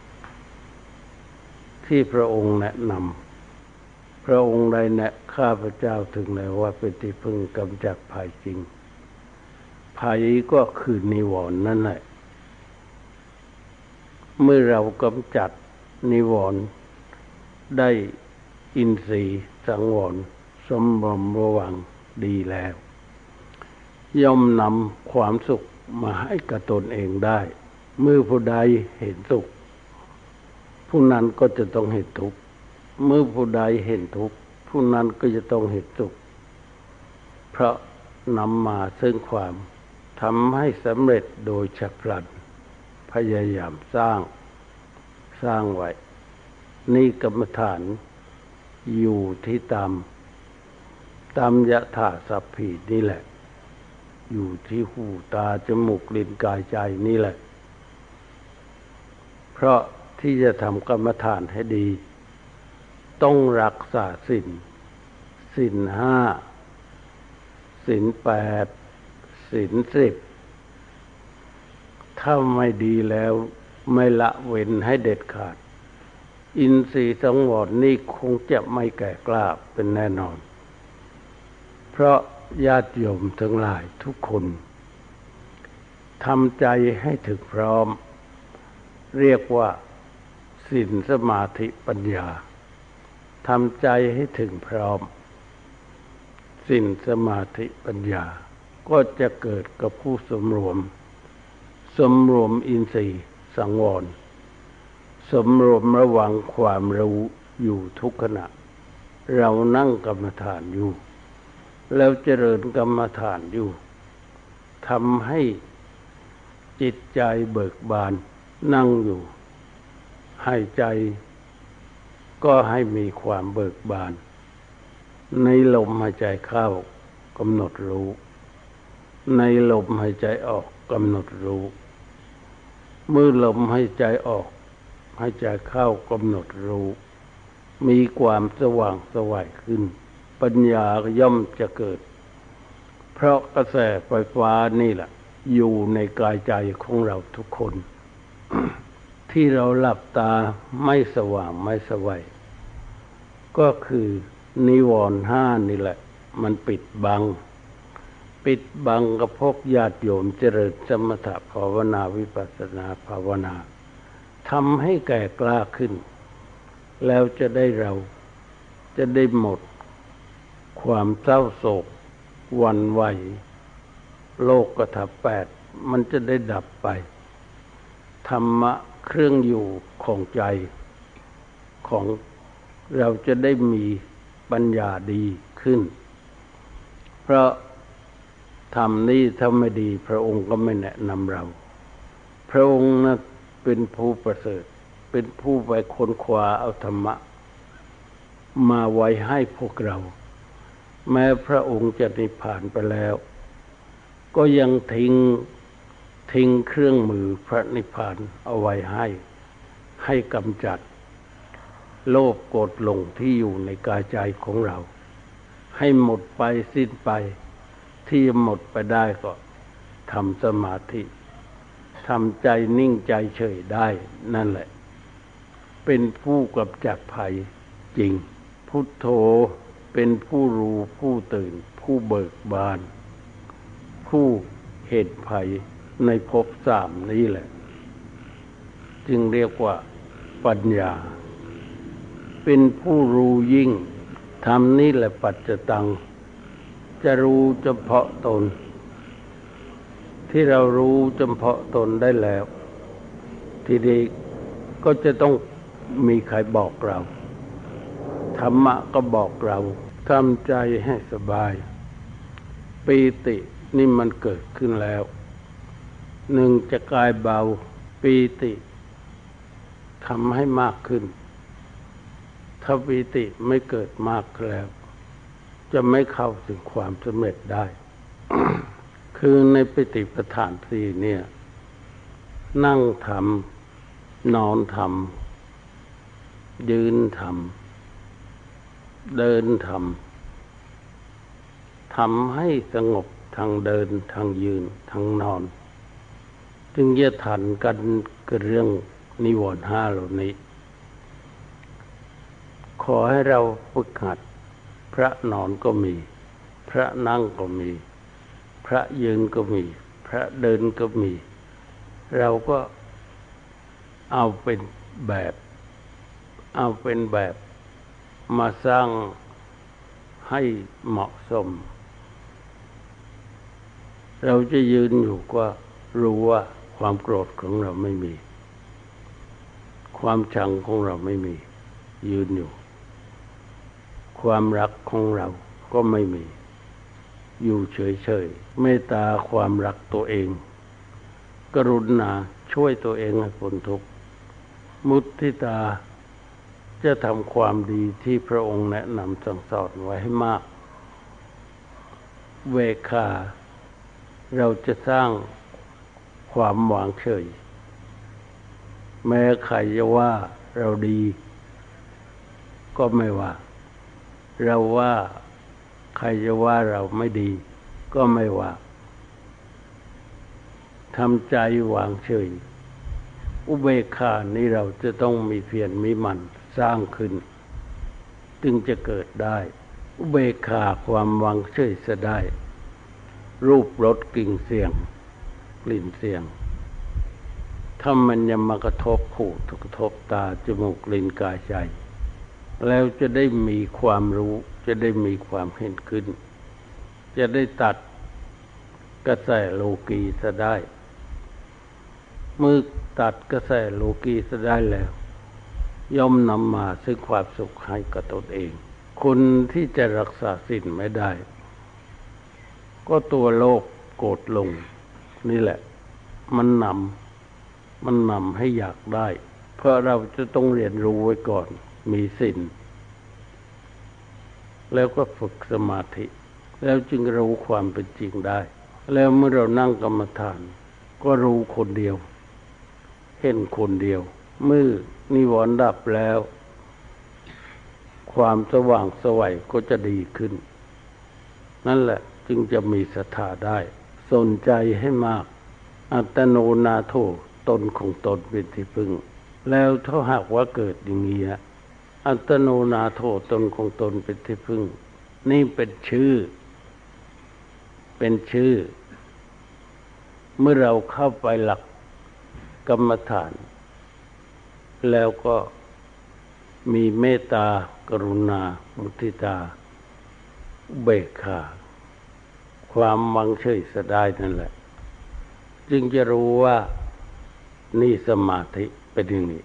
ที่พระองค์แนะนำพระองค์ได้แนะข้าพเจ้าถึงแล้วว่าเป็นที่พึ่งกำจัดภัยจริงภัยก็คือนิวรณ์นั่นแหละเมื่อเรากำจัดนิวรณ์ได้อินทรีย์สังวรสมรวมระวังดีแล้วย่อมนำความสุขมาให้กับตนเองได้เมื่อผู้ใดเห็นสุขผู้นั้นก็จะต้องเห็นทุกข์เมื่อผู้ใดเห็นทุกข์ผู้นั้นก็จะต้องเห็นสุขเพราะนำมาซึ่งความทำให้สำเร็จโดยฉับพลันพยายามสร้างไว้นี่กรรมฐานอยู่ที่ตามยถาสัพพินี่แหละอยู่ที่หูตาจมูกลิ้นกายใจนี่แหละเพราะที่จะทำกรรมฐานให้ดีต้องรักษาศีล 5 ศีล 8 ศีล 10ถ้าไม่ดีแล้วไม่ละเว้นให้เด็ดขาดอินทรีย์สังวรนี่คงจะไม่แก่กล้าเป็นแน่นอนเพราะญาติโยมทั้งหลายทุกคนทำใจให้ถึงพร้อมเรียกว่าศีลสมาธิปัญญาทำใจให้ถึงพร้อมศีลสมาธิปัญญาก็จะเกิดกับผู้สำรวมอินทรีย์สังวรสำรวมระวังความรู้อยู่ทุกขณะเรานั่งกรรมฐานอยู่แล้วเจริญกรรมฐานอยู่ทำให้จิตใจเบิกบานนั่งอยู่ให้ใจก็ให้มีความเบิกบานในลมหายใจเข้ากำหนดรู้ในลมหายใจออกกำหนดรู้เมื่อลมหายใจออกหายใจเข้ากำหนดรู้มีความสว่างไสวขึ้นปัญญาย่อมจะเกิดเพราะกระแสไฟฟ้านี่แหละอยู่ในกายใจของเราทุกคน ที่เราหลับตาไม่สว่างไม่ไสวก็คือนิวรณ์ 5นี่แหละมันปิดบังกับพวกญาติโยมเจริญสมถภาวนาวิปัสสนาภาวนาทำให้แก่กล้าขึ้นแล้วจะได้หมดความเศร้าโศกหวั่นไหวโลกธาตุ8มันจะได้ดับไปธรรมะเครื่องอยู่ของใจของเราจะได้มีปัญญาดีขึ้นเพราะธรรมนี้ถ้าไม่ดีพระองค์ก็ไม่แนะนำเราพระองค์นะเป็นผู้ประเสริฐเป็นผู้ไปค้นคว้าเอาธรรมะมาไว้ให้พวกเราแม้พระองค์จะนิพพานไปแล้วก็ยังทิ้งเครื่องมือพระนิพพานเอาไว้ให้กำจัดโลภโกรธหลงที่อยู่ในกายใจของเราให้หมดไปสิ้นไปที่หมดไปได้ก็ทำสมาธิทำใจนิ่งใจเฉยได้นั่นแหละเป็นผู้กำจัดภัยจริงพุทโธเป็นผู้รู้ผู้ตื่นผู้เบิกบานผู้เห็นภัยในภพสามนี้แหละจึงเรียกว่าปัญญาเป็นผู้รู้ยิ่งธรรมนี่แหละปัจจตังจะรู้เฉพาะตนที่เรารู้เฉพาะตนได้แล้วทีนี้ก็จะต้องมีใครบอกเราธรรมะก็บอกเราทำใจให้สบายปีตินี่มันเกิดขึ้นแล้วหนึ่งจะกายเบาปีติทำให้มากขึ้นถ้าปีติไม่เกิดมากแล้วจะไม่เข้าถึงความสำเร็จได้ คือในปิติปฐานสี่เนี่ยนั่งทำนอนทำยืนทำเดินทำให้สงบทางเดินทางยืนทางนอนจึงจะทันกันกับเรื่องนิวรณ์ห้าเหล่านี้ขอให้เราฝึกหัดพระนอนก็มีพระนั่งก็มีพระยืนก็มีพระเดินก็มีเราก็เอาเป็นแบบมาสร้างให้เหมาะสมเราจะยืนอยู่ก็รู้ว่าความโกรธของเราไม่มีความชังของเราไม่มียืนอยู่ความรักของเราก็ไม่มีอยู่เฉยๆเมตตาความรักตัวเองกรุณาช่วยตัวเองให้พ้นทุกข์มุทิตาจะทำความดีที่พระองค์แนะนำสั่งสอนไว้ให้มากเวคาเราจะสร้างความวางเฉยแม้ใครจะว่าเราดีก็ไม่ว่าเราว่าใครจะว่าเราไม่ดีก็ไม่ว่าทำใจวางเฉยอุเบกขานี้เราจะต้องมีเพียรมีหมั่นสร้างขึ้นจึงจะเกิดได้อุเบกขาความวางเฉยจะได้รูปรสกลิ่นเสียงกลิ่นเสียงถ้ามันยังมากระทบหูกระทบตาจมูกลิ้นกายใจแล้วจะได้มีความรู้จะได้มีความเห็นขึ้นจะได้ตัดกระแสโลกีซะได้เมื่อตัดกระแสโลกีซะได้แล้วย่อมนำมาซึ่งความสุขให้กับตนเองคนที่จะรักษาศีลไม่ได้ก็ตัวโลภโกรธหลงนี่แหละมันนำให้อยากได้เพราะเราจะต้องเรียนรู้ไว้ก่อนมีศีลแล้วก็ฝึกสมาธิแล้วจึงรู้ความเป็นจริงได้แล้วเมื่อเรานั่งกรรมฐานก็รู้คนเดียวเห็นคนเดียวเมื่อนิวรณ์ดับแล้วความสว่างไสวก็จะดีขึ้นนั่นแหละจึงจะมีศรัทธาได้สนใจให้มากอัตโนนาโถตนของตนเป็นที่พึ่งแล้วถ้าหากว่าเกิดอย่างนี้อัตโนนาโถตนของตนเป็นที่พึ่งนี่เป็นชื่อเมื่อเราเข้าไปหลักกรรมฐานแล้วก็มีเมตตากรุณามุทิตาอุเบกขาความวางเฉยเสียได้นั่นแหละจึงจะรู้ว่านี่สมาธิเป็นอย่างนี้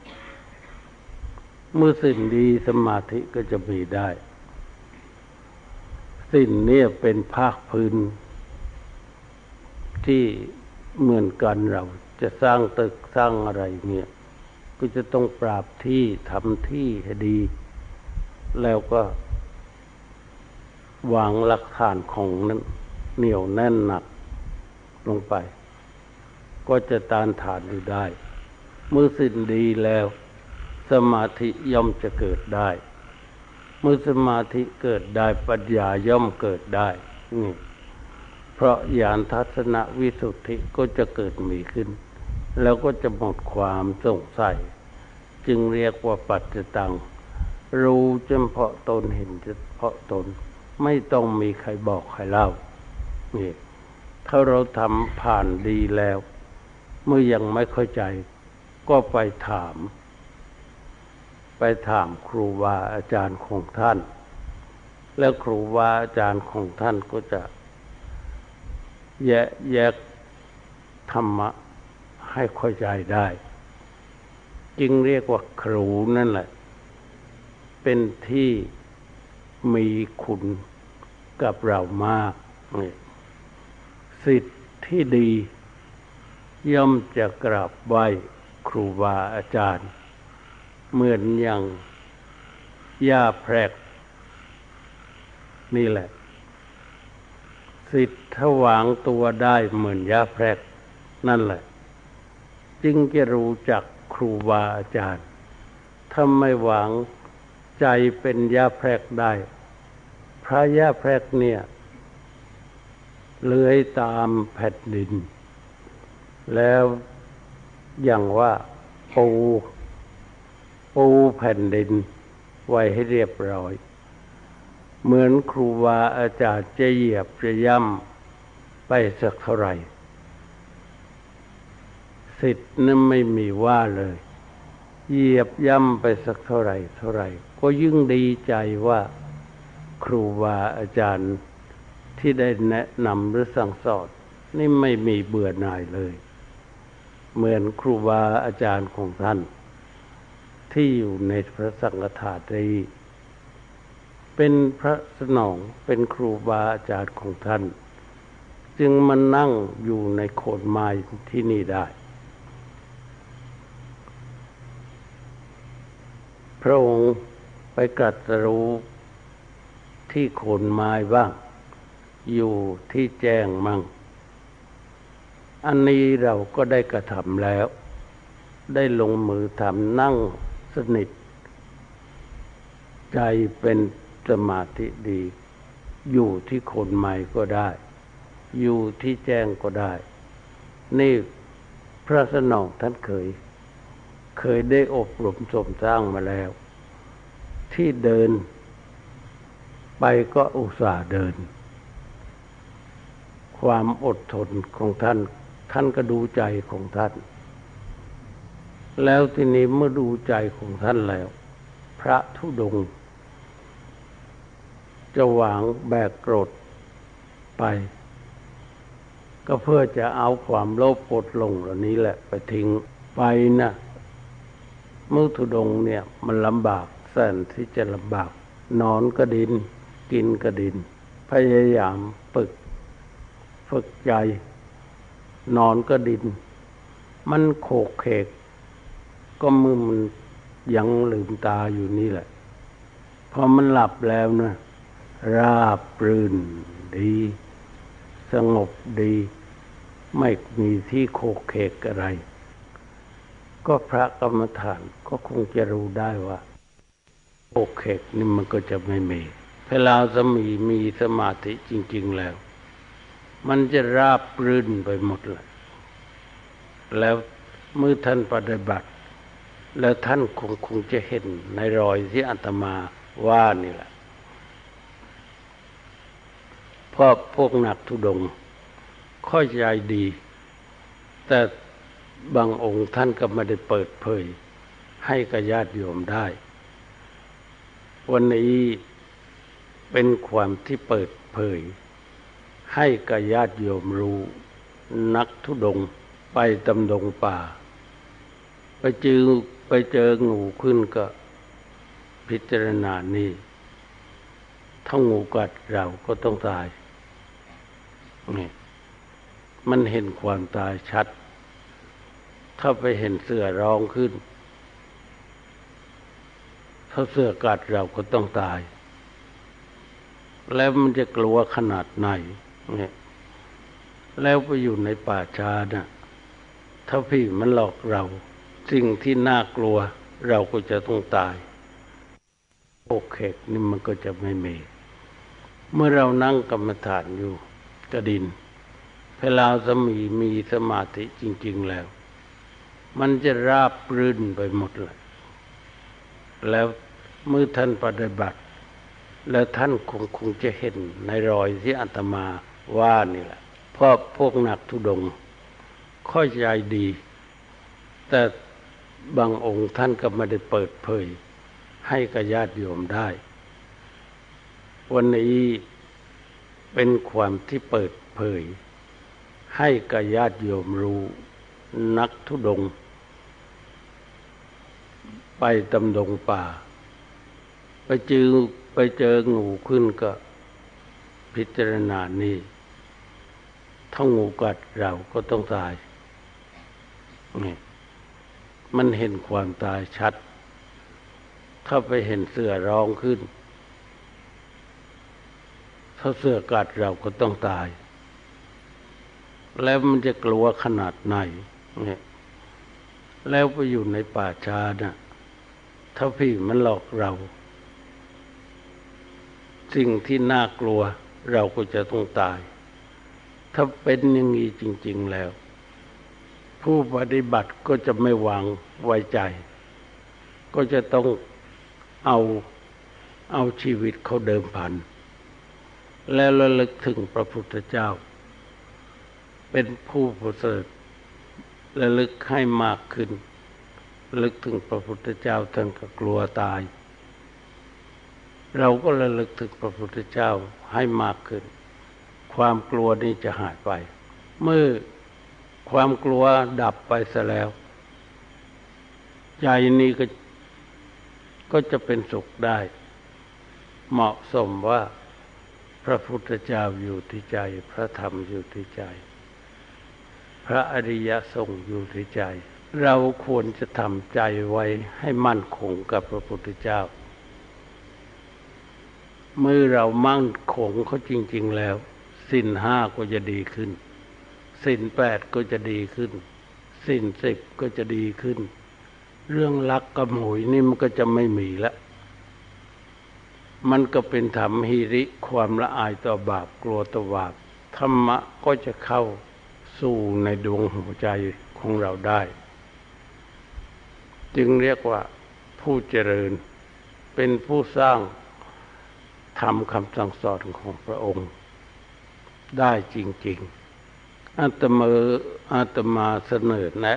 เมื่อสิ่งดีสมาธิก็จะมีได้สิ่งนี้เป็นภาคพื้นที่เหมือนกันเราจะสร้างตึกสร้างอะไรเนี่ยก็จะต้องปราบที่ทำที่ให้ดีแล้วก็วางหลักฐานของนั้นเหนียวแน่นหนักลงไปก็จะต้านทานอยู่ได้เมื่อสิ่งดีแล้วสมาธิย่อมจะเกิดได้เมื่อสมาธิเกิดได้ปัญญาย่อมเกิดได้นี่เพราะญาณทัศนวิสุทธิก็จะเกิดมีขึ้นแล้วก็จะหมดความสงสัยจึงเรียกว่าปัจจตังรู้เฉพาะตนเห็นเฉพาะตนไม่ต้องมีใครบอกใครเล่านี่ถ้าเราทำผ่านดีแล้วเมื่อยังไม่เข้าใจก็ไปถามครูบาอาจารย์ของท่านแล้วครูบาอาจารย์ของท่านก็จะแยกธรรมะให้เข้าใจได้จึงเรียกว่าครูนั่นแหละเป็นที่มีคุณกับเรามากศิษย์ที่ดีย่อมจะกราบไหว้ครูบาอาจารย์เหมือนอย่างหญ้าแพรกนี่แหละศิษย์ถ้าวางตัวได้เหมือนหญ้าแพรกนั่นแหละจึงจะรู้จักครูบาอาจารย์ถ้าไม่วางใจเป็นหญ้าแพรกได้พระหญ้าแพรกเนี่ยเลื้อยตามแผ่นดินแล้วอย่างว่าปูแผ่นดินไว้ให้เรียบร้อยเหมือนครูบาอาจารย์จะเหยียบจะย่ำไปสักเท่าไหร่ศิษย์นั้นไม่มีว่าเลยเหยียบย่ำไปสักเท่าไหร่ก็ยิ่งดีใจว่าครูบาอาจารย์ที่ได้แนะนำหรือสั่งสอนนี่ไม่มีเบื่อหน่ายเลยเหมือนครูบาอาจารย์ของท่านที่อยู่ในพระสังฆทานนี้เป็นพระสนองเป็นครูบาอาจารย์ของท่านจึงมานั่งอยู่ในโคนไม้ที่นี่ได้พระองค์ไปตรัสรู้ที่โคนไม้บ้างอยู่ที่แจ้งมั่งอันนี้เราก็ได้กระทำแล้วได้ลงมือทำนั่งสนิทใจเป็นสมาธิดีอยู่ที่โคนไม้ก็ได้อยู่ที่แจ้งก็ได้นี่พระสนองท่านเคยได้อบรมสมสร้างมาแล้วที่เดินไปก็อุตส่าห์เดินความอดทนของท่านก็ดูใจของท่านแล้วทีนี้เมื่อดูใจของท่านแล้วพระธุดงค์จะวางแบกกรดไปก็เพื่อจะเอาความโลภโกรธหลงเหล่านี้แหละไปทิ้งไปนะมื้อธุดงค์เนี่ยมันลำบากแสนที่จะลำบากนอนก็ดินกินก็ดินพยายามฝึกใจนอนก็ดินมันโขกเขกก็มือมันยังลืมตาอยู่นี่แหละพอมันหลับแล้วนะราบรื่นดีสงบดีไม่มีที่โขกเขกอะไรก็พระกรรมฐานก็คงจะรู้ได้ว่าโขกเขกนี่มันก็จะไม่มีเวลามีสมาธิจริงๆแล้วมันจะราบรื่นไปหมดเลยแล้วเมื่อท่านปฏิบัติแล้วท่านคงจะเห็นในรอยที่อาตมาว่านี่แหละเพราะพวกนักธุดงค์เข้าใจดีแต่บางองค์ท่านก็ไม่ได้เปิดเผยให้กับญาติโยมได้วันนี้เป็นความที่เปิดเผยให้กับญาติโยมรู้นักธุดงค์ไปตำดงป่าไปเจองูขึ้นก็พิจารณานี่ถ้างูกัดเราก็ต้องตายนี่มันเห็นความตายชัดถ้าไปเห็นเสือร้องขึ้นถ้าเสือกัดเราก็ต้องตายแล้วมันจะกลัวขนาดไหนเนี่ยแล้วไปอยู่ในป่าช้าน่ะถ้าพี่มันหลอกเราสิ่งที่น่ากลัวเราก็จะต้องตายโอเคนี่มันก็จะไม่มีเมื่อเรานั่งกรรมฐานอยู่กระดินเวลามีสมาธิจริงๆแล้วมันจะราบรื่นไปหมดเลยแล้วเมื่อท่านปฏิบัติแล้วท่านคงจะเห็นในรอยที่อาตมาว่านี่แหละเพราะพวกนักธุดงค์ค่อยใจดีแต่บางองค์ท่านก็ไม่ได้เปิดเผยให้กับญาติโยมได้วันนี้เป็นความที่เปิดเผยให้กับญาติโยมรู้นักธุดงค์ไปตำดงป่าไปเจองูขึ้นก็พิจารณานี่ถ้างูกัดเราก็ต้องตายนี่มันเห็นความตายชัดถ้าไปเห็นเสือร้องขึ้นถ้าเสือกัดเราก็ต้องตายแล้วมันจะกลัวขนาดไหนเนี่ยแล้วไปอยู่ในป่าช้าน่ะถ้าพี่มันหลอกเราสิ่งที่น่ากลัวเราก็จะต้องตายถ้าเป็นอย่างนี้จริงๆแล้วผู้ปฏิบัติก็จะไม่วางไว้ใจก็จะต้องเอาชีวิตเขาเดิมพันแล้วระลึกถึงพระพุทธเจ้าเป็นผู้ประเสริฐระลึกให้มากขึ้นระลึกถึงพระพุทธเจ้าท่านก็กลัวตายเราก็ระลึกถึงพระพุทธเจ้าให้มากขึ้นความกลัวนี้จะหายไปเมื่อความกลัวดับไปซะแล้วใจนี้ก็จะเป็นสุขได้เหมาะสมว่าพระพุทธเจ้าอยู่ที่ใจพระธรรมอยู่ที่ใจพระอริยสงฆ์อยู่ที่ใจเราควรจะทำใจไว้ให้มั่นคงกับพระพุทธเจ้าเมื่อเรามั่นคงเขาจริงๆแล้วศีลห้าก็จะดีขึ้นศีลแปดก็จะดีขึ้นศีลสิบก็จะดีขึ้นเรื่องลักกับหวยนี่มันก็จะไม่มีละมันก็เป็นธรรมหิริความละอายต่อบาปกลัวต่อบาปธรรมะก็จะเข้าสู่ในดวงหัวใจของเราได้จึงเรียกว่าผู้เจริญเป็นผู้สร้างทำคำสั่งสอนของพระองค์ได้จริงๆอาตมาเสนอแนะ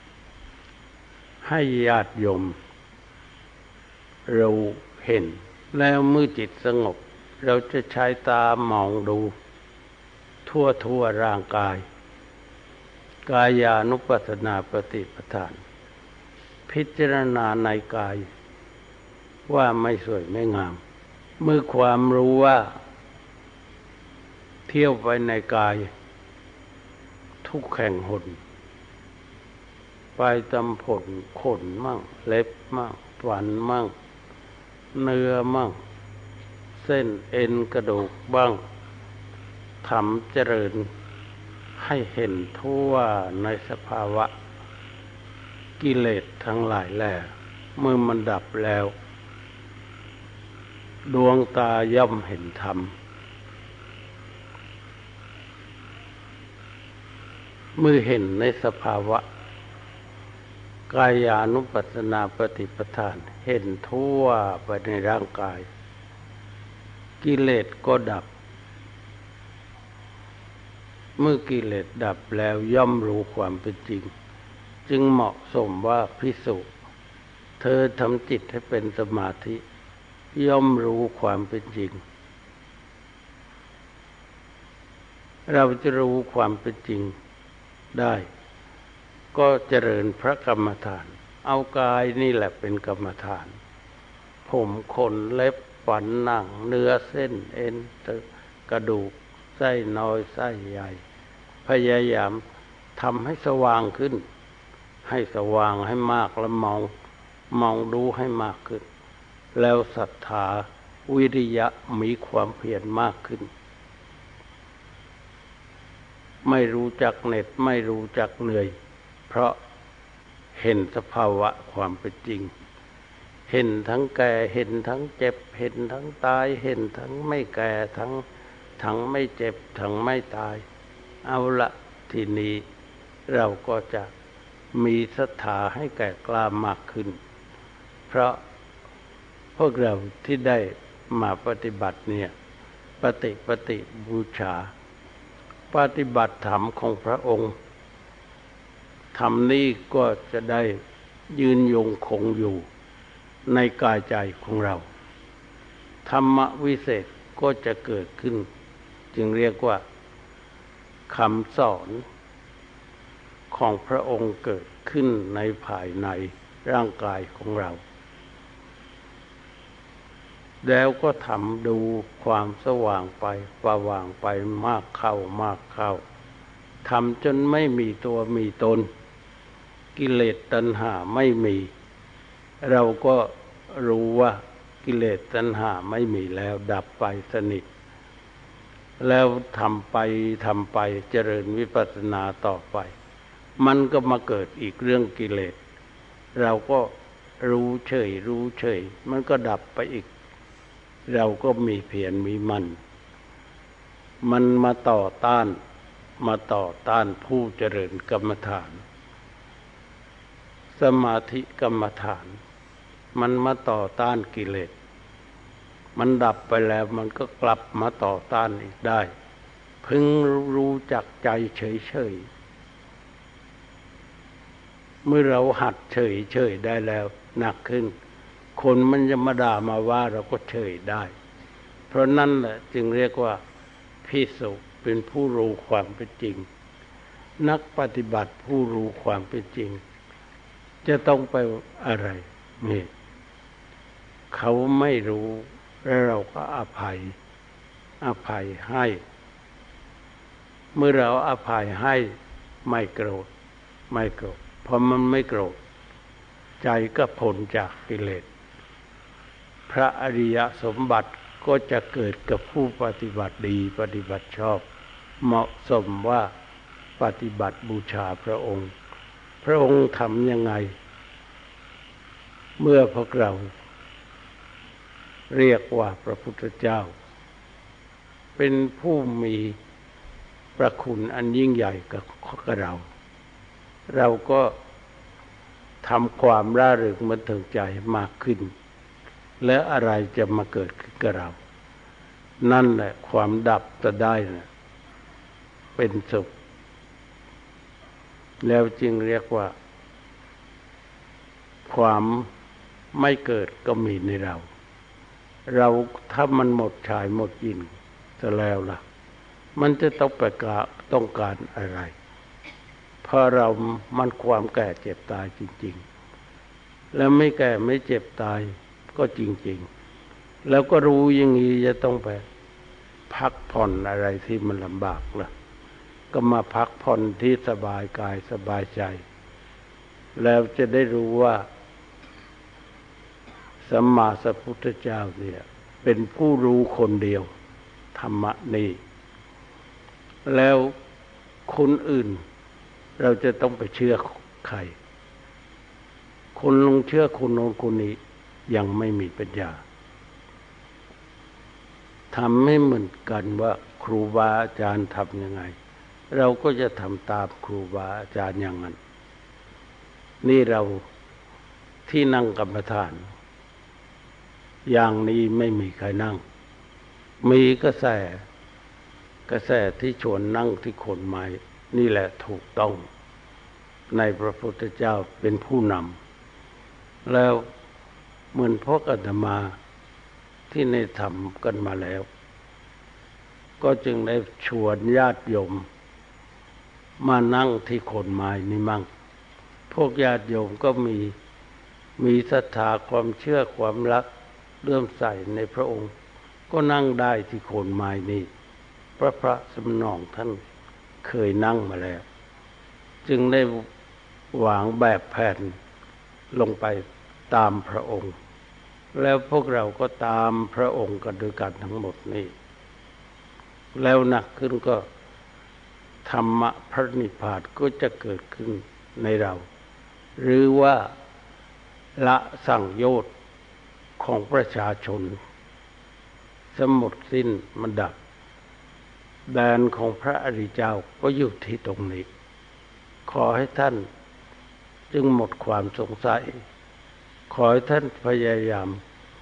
ให้ญาติโยมเราเห็นแล้วเมื่อจิตสงบเราจะใช้ตามองดูทั่วร่างกายกายานุปัสสนาปฏิปทานพิจารณาในกายว่าไม่สวยไม่งามเมื่อความรู้ว่าเที่ยวไปในกายทุกแห่งหนไปตำผลขนมั่งเล็บมั่งฟันมั่งเนื้อมั่งเส้นเอ็นกระดูกบ้างทำเจริญให้เห็นทั่วในสภาวะกิเลสทั้งหลายแหล่เมื่อมันดับแล้วดวงตาย่อมเห็นธรรมเมื่อเห็นในสภาวะกายานุปัสสนาปฏิปทานเห็นทั่วไปในร่างกายกิเลสก็ดับเมื่อกิเลสดับแล้วย่อมรู้ความเป็นจริงจึงเหมาะสมว่าภิกษุเธอทำจิตให้เป็นสมาธิย่อมรู้ความเป็นจริงเราจะรู้ความเป็นจริงได้ก็เจริญพระกรรมฐานเอากายนี่แหละเป็นกรรมฐานผมขนเล็บฟันหนังเนื้อเส้นเอ็นกระดูกไส้น้อยไส้ใหญ่พยายามทำให้สว่างขึ้นให้สว่างให้มากแล้วมองดูให้มากขึ้นแล้วศรัทธาวิริยะมีความเพียรมากขึ้นไม่รู้จักเหน็ดไม่รู้จักเหนื่อยเพราะเห็นสภาวะความเป็นจริงเห็นทั้งแก่เห็นทั้งเจ็บเห็นทั้งตายเห็นทั้งไม่แก่ทั้งไม่เจ็บทั้งไม่ตายเอาละทีนี้เราก็จะมีศรัทธาให้แก่กล้ามากขึ้นเพราะพวกเราที่ได้มาปฏิบัติเนี่ยปฏิบูชาปฏิบัติธรรมของพระองค์ธรรมนี้ก็จะได้ยืนยงคงอยู่ในกายใจของเราธรรมวิเศษก็จะเกิดขึ้นจึงเรียกว่าคำสอนของพระองค์เกิดขึ้นในภายในร่างกายของเราแล้วก็ทำดูความสว่างไปประว่างไปมากเข้ทำจนไม่มีตัวมีตนกิเลสตัณหาไม่มีเราก็รู้ว่ากิเลสตัณหาไม่มีแล้วดับไปสนิทแล้วทำไปเจริญวิปัสสนาต่อไปมันก็มาเกิดอีกเรื่องกิเลสเราก็รู้เฉยมันก็ดับไปอีกเราก็มีเพียรมีมันมาต่อต้านผู้เจริญกรรมฐานสมาธิกรรมฐานมันมาต่อต้านกิเลสมันดับไปแล้วมันก็กลับมาต่อต้านอีกได้พึงรู้จักใจเฉยเมื่อเราหัดเฉยได้แล้วหนักขึ้นคนมันจะมาด่ามาว่าเราก็เฉยได้เพราะนั่นแหละจึงเรียกว่าภิกษุเป็นผู้รู้ความเป็นจริงนักปฏิบัติผู้รู้ความเป็นจริงจะต้องไปอะไรนี่เขาไม่รู้แล้วเราก็อภัยให้เมื่อเราอภัยให้ไม่โกรธเพราะมันไม่โกรธใจก็พ้นจากกิเลสพระอริยสมบัติก็จะเกิดกับผู้ปฏิบัติดีปฏิบัติชอบเหมาะสมว่าปฏิบัติบูชาพระองค์ทำยังไงเมื่อพวกเราเรียกว่าพระพุทธเจ้าเป็นผู้มีพระคุณอันยิ่งใหญ่กับเราก็ทำความร่าเริงบันเทิงใจมากขึ้นแล้วอะไรจะมาเกิดขึ้นกับเรานั่นแหละความดับจะได้นะเป็นสุขแล้วจึงเรียกว่าความไม่เกิดก็มีในเราถ้ามันหมดชายหมดยินจะแล้วล่ะมันจะต้องการอะไรเพราะเรามันความแก่เจ็บตายจริงๆแล้วไม่แก่ไม่เจ็บตายก็จริงๆแล้วก็รู้อย่างนี้จะต้องไปพักผ่อนอะไรที่มันลำบากล่ะก็มาพักผ่อนที่สบายกายสบายใจแล้วจะได้รู้ว่าสัมมาสัมพุทธเจ้าเนี่ยเป็นผู้รู้คนเดียวธรรมะนี้แล้วคนอื่นเราจะต้องไปเชื่อใครคนลงเชื่อคนโน้นคนนี้ยังไม่มีปัญญาทำให้เหมือนกันว่าครูบาอาจารย์ทำยังไงเราก็จะทำตามครูบาอาจารย์อย่างนั้นนี่เราที่นั่งกรรมฐานอย่างนี้ไม่มีใครนั่งมีกระแสที่ชวนนั่งที่โคนไม้นี่แหละถูกต้องในพระพุทธเจ้าเป็นผู้นำแล้วเหมือนพวกอาตมาที่ได้ทำกันมาแล้วก็จึงได้ชวนญาติโยมมานั่งที่โคนไม้นี่มั่งพวกญาติโยมก็มีศรัทธาความเชื่อความรักเลื่อมใสในพระองค์ก็นั่งได้ที่โคนไม้นี่พระสมณองท่านเคยนั่งมาแล้วจึงได้วางแบบแผนลงไปตามพระองค์แล้วพวกเราก็ตามพระองค์กันด้วยกันทั้งหมดนี้แล้วหนักขึ้นก็ธรรมะพระนิพพานก็จะเกิดขึ้นในเราหรือว่าละสังโยชน์ของประชาชนสมดสิ้นมันดับแดนของพระอริยเจ้าก็อยู่ที่ตรงนี้ขอให้ท่านจึงหมดความสงสัยขอให้ท่านพยายาม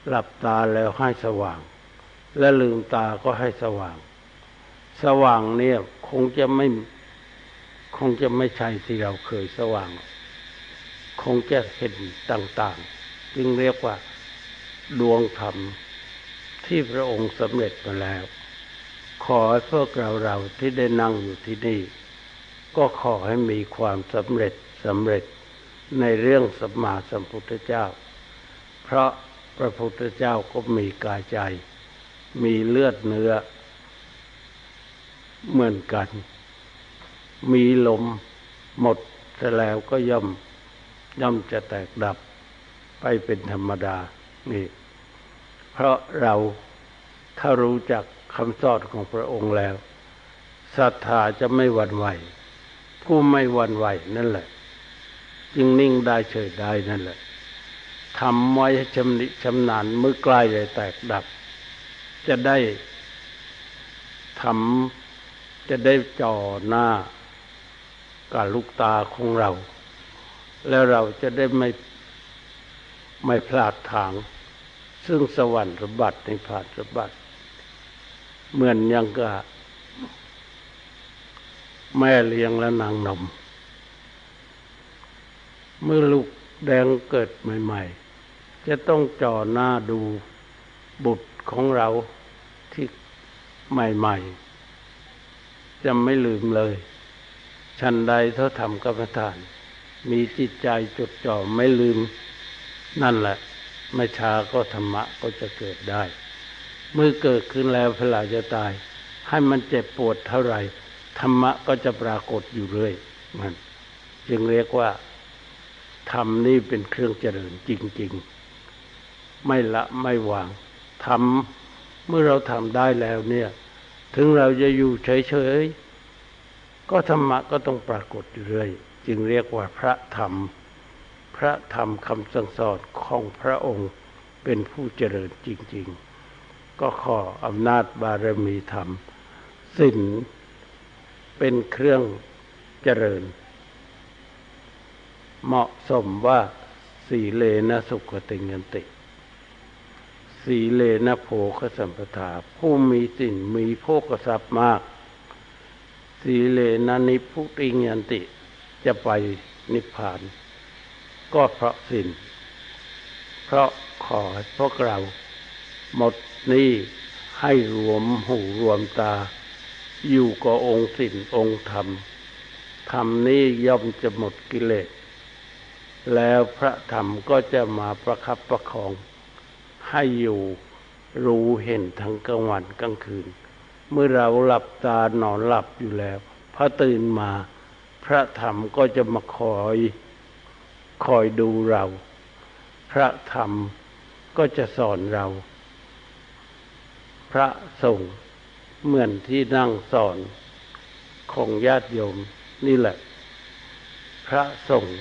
หลับตาแล้วให้สว่างและลืมตาก็ให้สว่างสว่างเนี่ยคงจะไม่ใช่ที่เราเคยสว่างคงจะเห็นต่างๆจึงเรียกว่าดวงธรรมที่พระองค์สำเร็จมาแล้วขอให้พวกเราที่ได้นั่งอยู่ที่นี่ก็ขอให้มีความสำเร็จในเรื่องสัมมาสัมพุทธเจ้าเพราะพระพุทธเจ้าก็มีกายใจมีเลือดเนื้อเหมือนกันมีลมหมดเสียแล้วก็ย่อมจะแตกดับไปเป็นธรรมดานี่เพราะเราถ้ารู้จักคำสอนของพระองค์แล้วศรัทธาจะไม่หวั่นไหวผู้ไม่หวั่นไหวนั่นแหละจึงนิ่งได้เฉยได้นั่นแหละทำไว้ชำนิชำนาญเมื่อใกล้จะแตกดับจะได้จ่อหน้ากับลูกตาของเราแล้วเราจะได้ไม่พลาดทางซึ่งสวรรค์สมบัติในผ่านสมบัติเหมือนอย่างกับแม่เลี้ยงและนางนมเมื่อลูกแดงเกิดใหม่ๆจะต้องจ่อหน้าดูบุตรของเราที่ใหม่ๆจะไม่ลืมเลยฉันใดเท่าทำกรรมฐานมีจิตใจจดจ่อไม่ลืมนั่นแหละไม่ช้าก็ธรรมะก็จะเกิดได้เมื่อเกิดขึ้นแล้วเวลาจะตายให้มันเจ็บปวดเท่าไหร่ธรรมะก็จะปรากฏอยู่เรื่อยมันจึงเรียกว่าธรรมนี่เป็นเครื่องเจริญจริงๆไม่ละไม่วางทำเมื่อเราทำได้แล้วเนี่ยถึงเราจะอยู่เฉยๆก็ธรรมะก็ต้องปรากฏอยู่เรื่อยจึงเรียกว่าพระธรรมคำสั่งสอนของพระองค์เป็นผู้เจริญจริงๆก็ขออำนาจบารมีธรรมศีลเป็นเครื่องเจริญเหมาะสมว่าสีเลนะสุขติยันติสีเลนะโภคสัมปทาผู้มีศีลมีโภคทรัพย์มากสีเลนะนิพพุติยันติจะไปนิพพานก็เพราะศีลเพราะขอให้พวกเราหมดนี้ให้รวมหูรวมตาอยู่กับองค์ศีลองค์ธรรมธรรมนี้ย่อมจะหมดกิเลสแล้วพระธรรมก็จะมาประคับประคองให้อยู่รู้เห็นทั้งกลางวันกลางคืนเมื่อเราหลับตานอนหลับอยู่แล้วพอตื่นมาพระธรรมก็จะมาคอยดูเราพระธรรมก็จะสอนเราพระสงฆ์เหมือนที่นั่งสอนของญาติโยมนี่แหละพระสงฆ์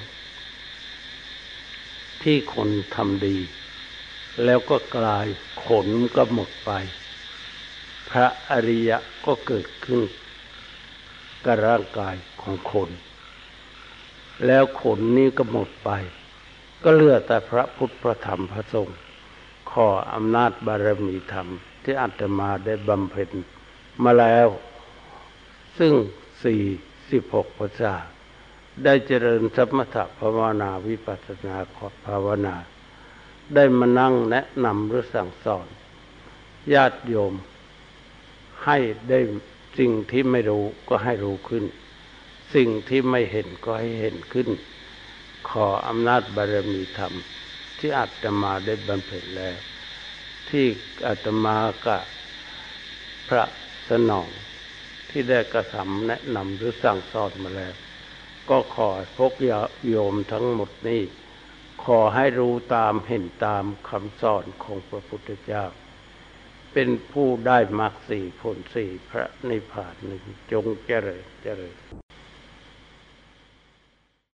ที่คนทำดีแล้วก็กลายขนก็หมดไปพระอริยะก็เกิดขึ้นกับร่างกายของคนแล้วขนนี้ก็หมดไปก็เหลือแต่พระพุทธพระธรรมพระสงฆ์ขออำนาจบารมีธรรมที่อาตมาได้บำเพ็ญมาแล้วซึ่ง46 พรรษาได้เจริญสมถภาวนาวิปัสสนาภาวนาได้มานั่งแนะนำหรือสั่งสอนญาติโยมให้ได้สิ่งที่ไม่รู้ก็ให้รู้ขึ้นสิ่งที่ไม่เห็นก็ให้เห็นขึ้นขออำนาจบารมีธรรมที่อาตมาได้บำเพ็ญแล้วที่อาตมากับพระสนองที่ได้กระทำแนะนำหรือสั่งสอนมาแล้วก็ขอพวกโยมทั้งหมดนี้ขอให้รู้ตามเห็นตามคำสอนของพระพุทธเจ้าเป็นผู้ได้มรรค4 ผล 4พระนิพพานหนึ่งจงเจริญ